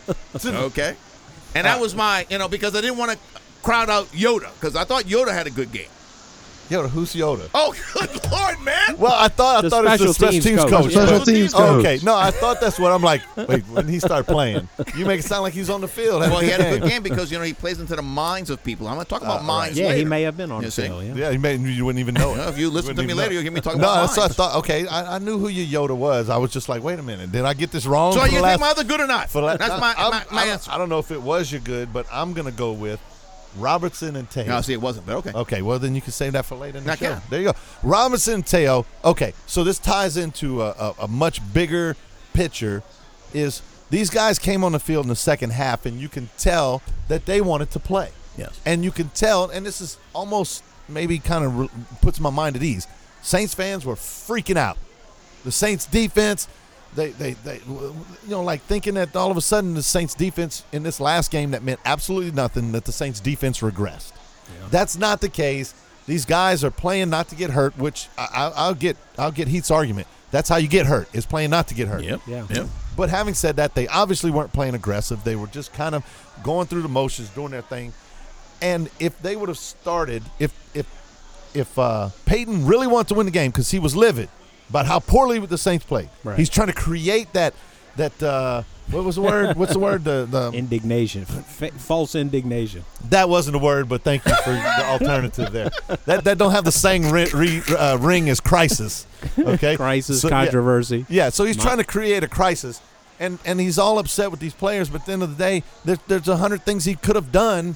S4: Okay. And that was my, you know, because I didn't want to crowd out Yoda, because I thought Yoda had a good game.
S3: Yoda, who's Yoda?
S4: Oh, good Lord, man.
S3: Well, I thought I
S5: The
S3: thought it was the
S5: special
S3: special
S5: teams
S3: teams
S5: coach.
S3: coach.
S6: Special
S3: but-
S6: teams
S3: Oh,
S6: coach.
S3: okay, no, I thought that's what I'm like. Wait, when he started playing, you make it sound like he's on the field.
S4: Well, he had a good game because, you know, he plays into the minds of people. I'm going to talk about
S3: Uh,
S4: minds
S5: Yeah,
S4: later.
S5: he may have been on
S4: You
S5: the
S4: see?
S5: field. Yeah.
S3: Yeah, he made, you wouldn't even know it.
S4: You know, if you listen
S3: wouldn't
S4: to me
S3: even
S4: later,
S3: know.
S4: you'll hear me talking
S3: No,
S4: about
S3: that's what I
S4: minds.
S3: thought. Okay, I, I knew who your Yoda was. I was just like, wait a minute, did I get this wrong?
S4: So
S3: for
S4: you
S3: the
S4: think
S3: last,
S4: my other good or not?
S3: for la-
S4: That's
S3: I-
S4: my,
S3: I'm-
S4: my, my
S3: I don't-
S4: answer.
S3: I don't know if it was your good, but I'm gonna go with Robertson and Teo.
S4: No, see, it wasn't, but okay.
S3: Okay, well then you can save that for later in the
S4: I
S3: show.
S4: can.
S3: There you go. Robinson and Teo. Okay, so this ties into a, a, a much bigger picture. Is these guys came on the field in the second half, and you can tell that they wanted to play.
S4: Yes.
S3: And you can tell, and this is almost maybe kind of re- puts my mind at ease. Saints fans were freaking out. The Saints defense, they, they, they, you know, like thinking that all of a sudden the Saints defense in this last game that meant absolutely nothing, that the Saints defense regressed. That's not the case. These guys are playing not to get hurt, which I, I, I'll get. I'll get Heath's argument. That's how you get hurt, is playing not to get hurt.
S4: Yep.
S5: Yeah.
S4: Yep.
S3: But having said that, they obviously weren't playing aggressive. They were just kind of going through the motions, doing their thing. And if they would have started, if if if uh, Peyton really wanted to win the game, because he was livid about how poorly the Saints played,
S5: Right.
S3: he's trying to create that that uh, what was the word? What's the word? The the
S5: Indignation, F- false indignation.
S3: that wasn't a word, but thank you for the alternative there. That that don't have the same ri- re, uh, ring as crisis. Okay,
S5: Crisis,
S3: So, yeah.
S5: controversy.
S3: Yeah, so he's
S5: My-
S3: trying to create a crisis, and, and he's all upset with these players. But at the end of the day, there, there's a hundred things he could have done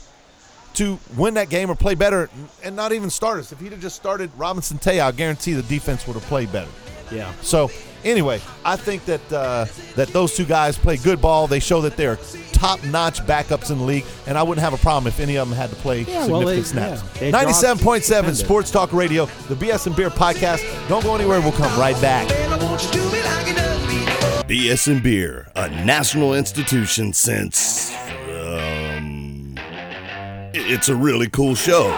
S3: to win that game or play better, and not even start us. If he'd have just started Robinson Teo, I guarantee the defense would have played better.
S5: Yeah.
S3: So anyway, I think that uh, that those two guys play good ball. They show that they're top-notch backups in the league, and I wouldn't have a problem if any of them had to play
S5: Yeah,
S3: significant
S5: well, they-
S3: snaps.
S5: yeah, they
S3: ninety-seven point seven
S5: dropped-
S3: Sports Talk Radio, the B S and Beer Podcast. Don't go anywhere. We'll come right back.
S8: B S and Beer, a national institution since. Um, it's a really cool show.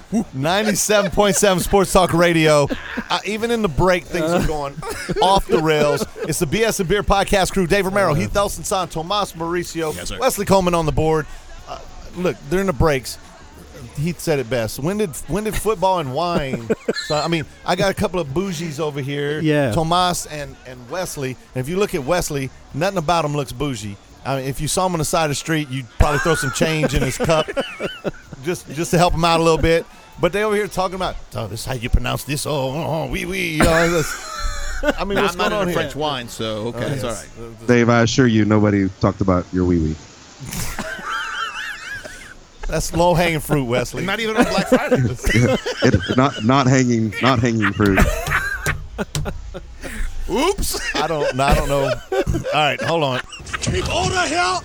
S3: ninety-seven point seven Sports Talk Radio. Uh, even in the break, things are going off the rails. It's the B S and Beer podcast crew. Dave Romero, Heath Elson, Tomas Mauricio,
S4: Yes, sir.
S3: Wesley Coleman on the board. Uh, look, during the breaks, Heath said it best. When did when did football and wine? So I mean, I got a couple of bougies over here.
S5: Yeah.
S3: Tomas and, and Wesley. And if you look at Wesley, nothing about him looks bougie. I mean, if you saw him on the side of the street, you'd probably throw some change in his cup just just to help him out a little bit. But they over here talking about, oh, this is how you pronounce this. Oh, oh, oui, oui. Uh, this- I mean,
S4: Now,
S3: what's
S4: I'm not
S3: going on
S4: into
S3: here?
S4: French wine, so okay,
S3: Oh,
S4: that's
S3: yes.
S4: all right.
S6: Dave, I assure you, nobody talked about your wee wee.
S3: That's low hanging fruit, Wesley.
S4: Not even on Black Friday.
S6: It, not not hanging not hanging fruit.
S4: Oops.
S3: I don't. I don't know. All right, hold on.
S11: Keep order here.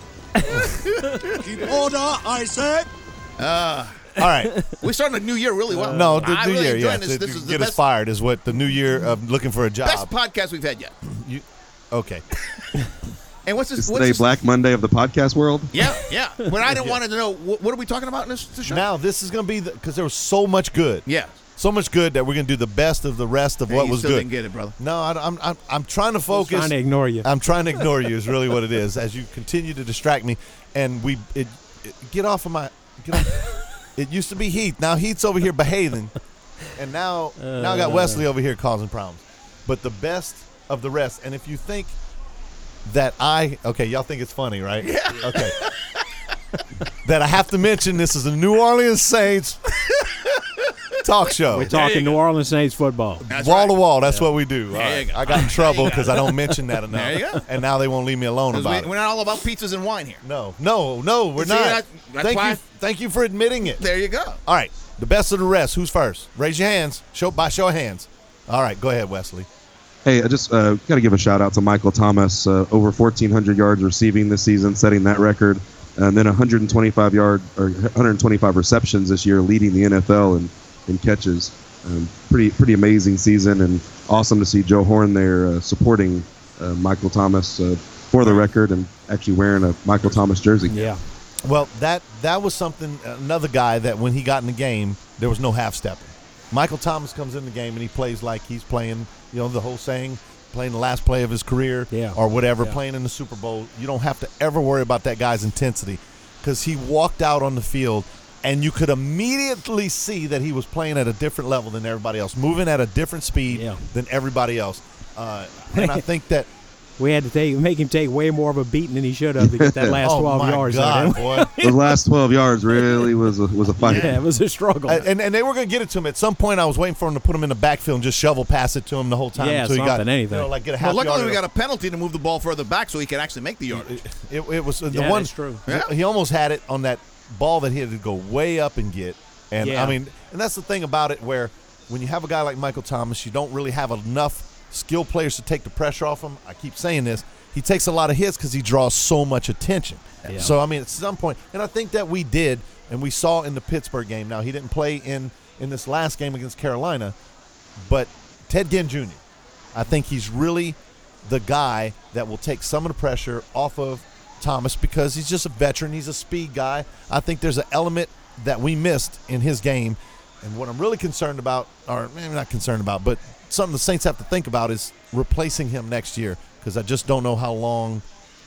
S11: Keep order, I said.
S4: Uh,
S3: All right.
S4: we're starting the new year really well.
S3: No, the
S4: I'm
S3: new
S4: really
S3: year.
S4: enjoying
S3: Yes,
S4: This,
S3: it-
S4: this is the
S3: get us
S4: best,
S3: fired is what the new year of looking for a job.
S4: best podcast we've had yet.
S3: You, okay.
S4: And what's this?
S6: Is
S4: What's
S6: today
S4: this?
S6: Black Monday of the podcast world?
S4: Yeah, yeah. But I didn't want to know what, what are we talking about in this, this show?
S3: Now this is going to be because there was so much good.
S4: Yeah.
S3: So much good that we're going to do the best of the rest of
S4: Hey,
S3: what
S4: you
S3: was
S4: still
S3: good.
S4: didn't get it, brother.
S3: No, I, I'm, I'm I'm trying to
S5: I was
S3: focus.
S5: trying to ignore you.
S3: I'm trying to ignore you is really what it is. As you continue to distract me, and we it, it get off of my. Get off. It used to be Heath. Now Heath's over here behaving, and now now I got Wesley over here causing problems. But the best of the rest. And if you think that I okay, y'all think it's funny, right? Yeah. Okay. That I have to mention this is the New Orleans Saints talk show.
S5: We're talking New Orleans Saints football.
S4: That's
S3: wall
S4: right.
S3: to wall. That's what we do. All
S4: There
S3: right.
S4: you go.
S3: I got in trouble because I don't mention that enough.
S4: There you go.
S3: And now they won't leave me alone
S4: 'Cause
S3: about
S4: we,
S3: it.
S4: we're not all about pizzas and wine here.
S3: No, no, no, we're
S4: See,
S3: not.
S4: that- that's
S3: thank
S4: why-
S3: you, thank you for admitting it.
S4: There you go.
S3: All right, the best of the rest. Who's first? Raise your hands. Show by show of hands. All right, go ahead, Wesley.
S6: Hey, I just uh, got to give a shout out to Michael Thomas. Uh, over fourteen hundred yards receiving this season, setting that record, and then one hundred twenty-five yard or one hundred twenty-five receptions this year, leading the N F L in, in catches. Um, pretty pretty amazing season, and awesome to see Joe Horn there uh, supporting uh, Michael Thomas uh, for the record, and actually wearing a Michael Thomas jersey.
S5: Yeah.
S3: Well, that that was something. Another guy that when he got in the game, there was no half stepping. Michael Thomas comes in the game and he plays like he's playing. You know the whole saying, playing the last play of his career,
S5: Yeah.
S3: or whatever,
S5: Yeah.
S3: playing in the Super Bowl. You don't have to ever worry about that guy's intensity because he walked out on the field and you could immediately see that he was playing at a different level than everybody else, moving at a different speed
S5: Yeah.
S3: than everybody else. Uh, and I think that
S5: We had to take make him take way more of a beating than he should have to get that last
S3: oh
S5: twelve
S3: my
S5: yards
S3: God,
S5: out of him.
S3: boy.
S6: The last twelve yards really was a, was a fight.
S5: Yeah, it was a struggle.
S3: Uh, and, and they were going to get it to him. At some point, I was waiting for him to put him in the backfield and just shovel pass it to him the whole time
S5: Yeah,
S3: until he got
S5: something, anything.
S3: You know, like get a half
S4: Well, luckily
S3: yard
S4: we
S3: of-
S4: got a penalty to move the ball further back so he could actually make the yardage.
S3: It, it was the
S5: Yeah,
S3: one.
S5: that's true.
S4: Yeah.
S3: He almost had it on that ball that he had to go way up and get. And
S5: Yeah.
S3: I mean, and that's the thing about it, where when you have a guy like Michael Thomas, you don't really have enough skilled players to take the pressure off him. I keep saying this. He takes a lot of hits because he draws so much attention.
S5: Yeah.
S3: So I mean, at some point, and I think that we did, and we saw in the Pittsburgh game. Now he didn't play in in this last game against Carolina, but Ted Ginn Junior I think he's really the guy that will take some of the pressure off of Thomas because he's just a veteran. He's a speed guy. I think there's an element that we missed in his game. And what I'm really concerned about, or maybe not concerned about, but something the Saints have to think about is replacing him next year because I just don't know how long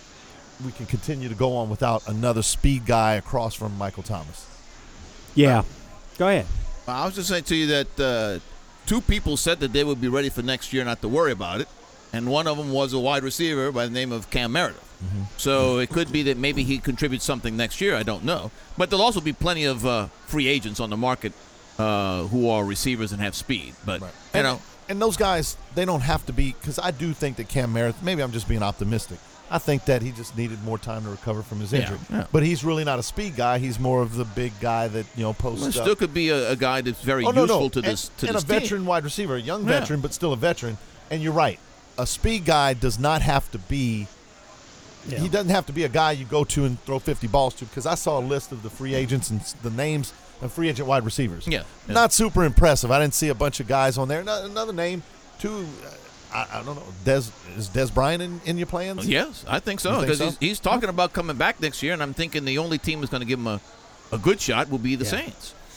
S3: we can continue to go on without another speed guy across from Michael Thomas.
S5: Yeah. Go ahead.
S4: I was just saying to you that uh, two people said that they would be ready for next year, not to worry about it, and one of them was a wide receiver by the name of Cam Meredith.
S3: Mm-hmm.
S4: So it could be that maybe he contributes something next year. I don't know, but there'll also be plenty of uh, free agents on the market uh, who are receivers and have speed. But you
S3: and,
S4: know,
S3: and those guys, they don't have to be, because I do think that Cam Meredith, maybe I'm just being optimistic. I think that he just needed more time to recover from his
S4: Yeah,
S3: injury.
S4: yeah.
S3: But he's really not a speed guy. He's more of the big guy that, you know, posts
S4: well,
S3: up.
S4: still could be a, a guy that's very
S3: Oh, no,
S4: useful
S3: no.
S4: to this
S3: and,
S4: to
S3: and
S4: this
S3: a
S4: team.
S3: veteran wide receiver, a young
S4: Yeah.
S3: veteran, but still a veteran. And you're right. A speed guy does not have to be
S5: Yeah.
S3: he doesn't have to be a guy you go to and throw fifty balls to, because I saw a list of the free agents and s- the names of free agent wide receivers.
S4: Yeah, yeah.
S3: Not super impressive. I didn't see a bunch of guys on there. No- Another name, too, uh, I, I don't know. Des, is Des Bryant in, in your plans?
S4: Yes, I think so
S3: You think
S4: because
S3: so?
S4: he's, he's talking about coming back next year, and I'm thinking the only team that's going to give him a, a good shot will be the
S5: Yeah.
S4: Saints.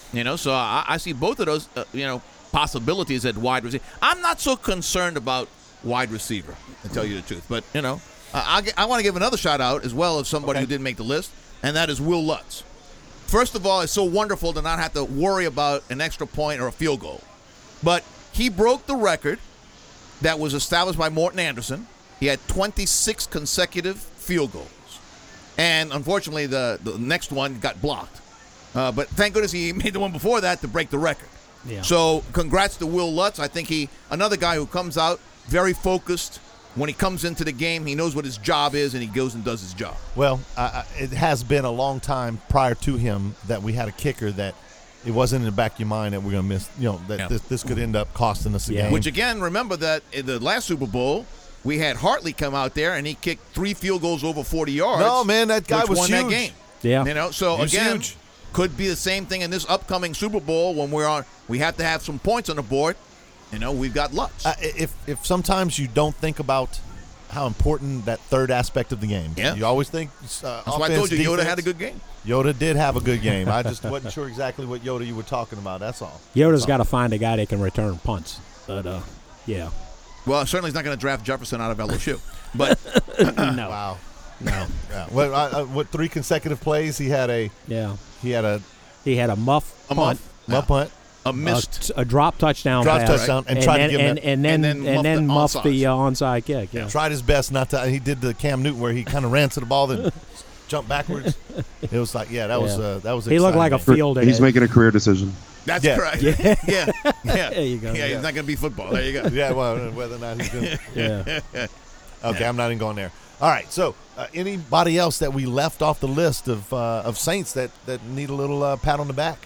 S4: You know, so I, I see both of those, uh, you know, possibilities at wide receiver. I'm not so concerned about wide receiver, to tell you the truth. But, you know, I, I, I want to give another shout out as well as somebody
S3: Okay.
S4: who didn't make the list, and that is Will Lutz. First of all, it's so wonderful to not have to worry about an extra point or a field goal. But he broke the record that was established by Morton Anderson. He had twenty-six consecutive field goals. And unfortunately, the, the next one got blocked. Uh, but thank goodness he made the one before that to break the record.
S5: Yeah.
S4: So congrats to Will Lutz. I think he, another guy who comes out very focused. When he comes into the game, he knows what his job is, and he goes and does his job.
S3: Well, uh, it has been a long time prior to him that we had a kicker that it wasn't in the back of your mind that we're going to miss, you know, that
S4: Yeah.
S3: this, this could end up costing us a game.
S4: Which, again, remember that in the last Super Bowl, we had Hartley come out there, and he kicked three field goals over forty yards.
S3: No, man, that guy
S4: which
S3: was
S4: won
S3: huge.
S4: that game.
S5: Yeah.
S4: You know, so
S3: He was
S4: again,
S3: huge.
S4: could be the same thing in this upcoming Super Bowl when we're on. We have to have some points on the board. You know, we've got Lutz.
S3: Uh, if if sometimes you don't think about how important that third aspect of the game.
S4: Yeah.
S3: You always think uh,
S4: That's
S3: offense,
S4: why I told you Yoda
S3: defense.
S4: had a good game.
S3: Yoda did have a good game. I just wasn't sure exactly what Yoda you were talking about. That's all.
S5: Yoda's got to find a guy that can return punts. But, uh, yeah.
S4: Well, certainly he's not going to draft Jefferson out of L S U. But
S5: no.
S3: Wow.
S5: No.
S3: Yeah. What, I, I, what three consecutive plays? He had a
S5: Yeah.
S3: he had a
S5: He had a muff
S4: A
S5: punt,
S4: muff.
S3: muff punt.
S4: a missed.
S5: a, a drop touchdown
S3: Drop
S5: pass,
S3: touchdown and tried to
S5: then,
S3: give him
S5: and,
S3: that-
S5: and then
S4: and
S5: and
S4: then
S5: then,
S4: muff the
S5: muff the
S4: onside.
S5: uh, onside kick. Yeah.
S3: Tried his best not to. He did the Cam Newton where he kind of ran to the ball then jumped backwards. It was like yeah, that was
S5: Yeah.
S3: uh, that was.
S5: He looked like a
S3: exciting.
S5: field.
S6: He's making a career decision.
S4: That's
S3: Yeah.
S4: correct.
S5: Yeah.
S4: yeah. Yeah.
S5: There you go.
S4: Yeah, he's not going to be football. There you go.
S3: Yeah, well, whether or not he's going.
S5: Yeah.
S3: Okay, I'm not even going there. All right, so uh, anybody else that we left off the list of uh, of Saints that, that need a little uh, pat on the back?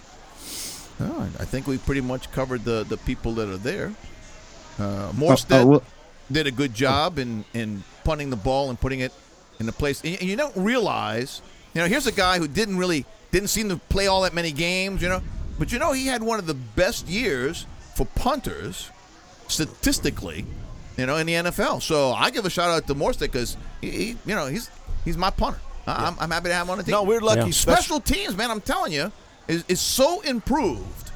S4: Oh, I think we pretty much covered the, the people that are there. Uh,
S6: Uh,
S4: Morstead
S6: uh, well-
S4: did a good job in, in punting the ball and putting it in the place. And you don't realize, you know, here's a guy who didn't really didn't seem to play all that many games, you know, but you know he had one of the best years for punters statistically, you know, in the N F L. So I give a shout out to Morstead because he, he, you know, he's he's my punter. I I'm, I'm happy to have him on the team.
S3: No, we're lucky.
S5: Yeah.
S4: Special teams, man, I'm telling you, is is so improved.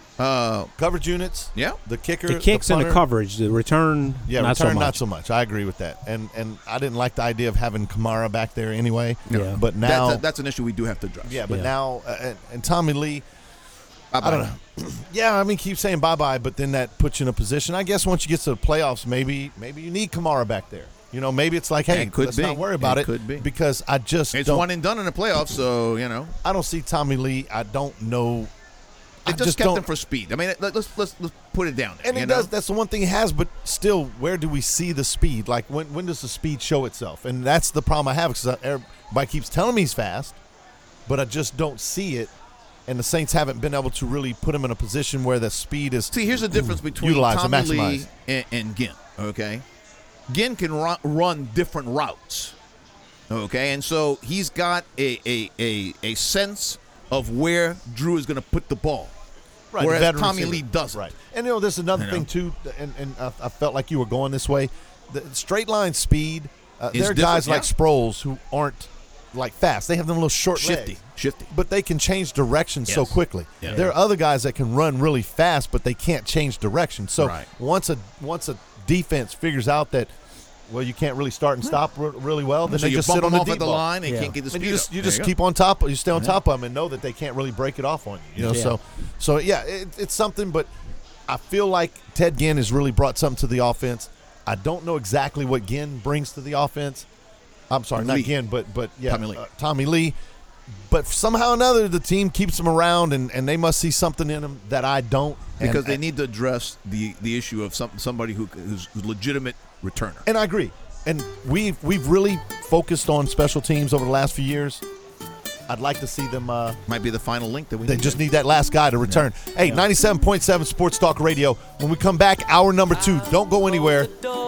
S4: Uh,
S3: Coverage units.
S4: Yeah.
S3: The kicker.
S5: The kicks and the
S3: punter.
S5: coverage, the return,
S3: Yeah,
S5: not
S3: return
S5: so much.
S3: not so much. I agree with that. And and I didn't like the idea of having Kamara back there anyway.
S5: Yeah.
S3: But now,
S4: that's, a, that's an issue we do have to address.
S3: yeah, but
S5: Yeah.
S3: now uh, and, and Tommy Lee.
S4: Bye-bye.
S3: I don't know. Yeah, I mean, keep saying bye bye, but then that puts you in a position. I guess once you get to the playoffs, maybe maybe you need Kamara back there. You know, maybe it's like, hey,
S4: It could
S3: let's
S4: be.
S3: not worry about
S4: It
S3: it,
S4: could be.
S3: because I just
S4: It's
S3: don't.
S4: one and done in the playoffs, so you know
S3: I don't see Tommy Lee. I don't know. I
S4: it just,
S3: just
S4: kept
S3: don't.
S4: him for speed. I mean, let, let's let's let's put it down there.
S3: And
S4: you
S3: it
S4: know?
S3: does. That's the one thing he has. But still, where do we see the speed? Like when when does the speed show itself? And that's the problem I have because everybody keeps telling me he's fast, but I just don't see it. And the Saints haven't been able to really put him in a position where the speed is.
S4: See, here's the difference between
S3: Utilize and
S4: Tommy Lee
S3: maximize.
S4: and, and Ginn. Okay, Ginn can run, run different routes. Okay, and so he's got a a, a, a sense of where Drew is going to put the ball.
S3: Right,
S4: Whereas
S3: veteran
S4: Tommy
S3: receiver.
S4: Lee doesn't.
S3: Right. And you know, there's another
S4: You
S3: thing
S4: know?
S3: too, and, and I, I felt like you were going this way. The straight line speed. Uh,
S4: Is
S3: there are
S4: different,
S3: guys like
S4: yeah.
S3: Sproles who aren't like fast. They have them little short
S4: Shifty,
S3: legs,
S4: shifty.
S3: but they can change direction so
S4: Yes.
S3: quickly.
S4: Yeah.
S3: There are other guys that can run really fast, but they can't change direction. So
S4: Right.
S3: once a once a defense figures out that, well, you can't really start and stop r- really well, then
S4: So
S3: they
S4: you
S3: just
S4: bump
S3: sit on
S4: them
S3: the
S4: off
S3: deep
S4: at the
S3: ball.
S4: line and
S5: Yeah.
S4: can't get the speed
S3: And you just
S4: up.
S3: you
S4: There
S3: just
S4: go.
S3: keep on top. You stay on top of them and know that they can't really break it off on you. You know,
S5: Yeah.
S3: so so yeah, it, it's something. But I feel like Ted Ginn has really brought something to the offense. I don't know exactly what Ginn brings to the offense. I'm sorry, not
S4: Lee.
S3: Ginn, but but yeah,
S4: Tommy Lee.
S3: Uh, Tommy Lee. But somehow or another, the team keeps him around, and, and they must see something in him that I don't.
S4: because
S3: and,
S4: they need to address the, the issue of some somebody who who's a legitimate returner.
S3: And I agree. And we've we've really focused on special teams over the last few years. I'd like to see them. Uh,
S4: Might be the final link that we
S3: They
S4: need.
S3: just need that last guy to return. Hey, ninety-seven point seven Sports Talk Radio. When we come back, hour number two. Don't go anywhere.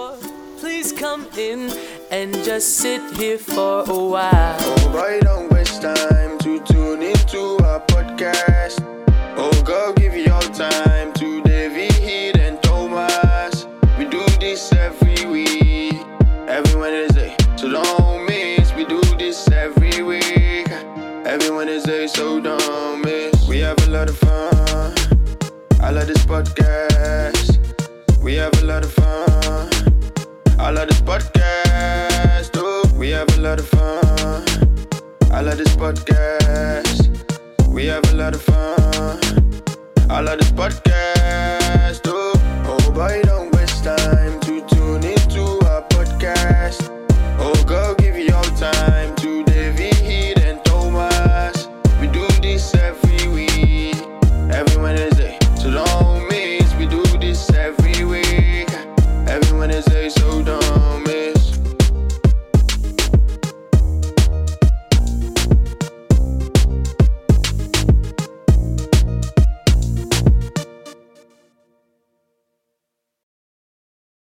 S12: Please come in and just sit here for a while.
S1: Oh boy, don't waste time to tune into our podcast. Oh God, give your time to David Heat and Thomas. We do this every week, every Wednesday, so don't miss. We do this every week, every Wednesday, so don't miss. We have a lot of fun. this podcast. We have a lot of fun. I love this podcast. Oh, we have a lot of fun. I love this podcast. We have a lot of fun. I love this podcast.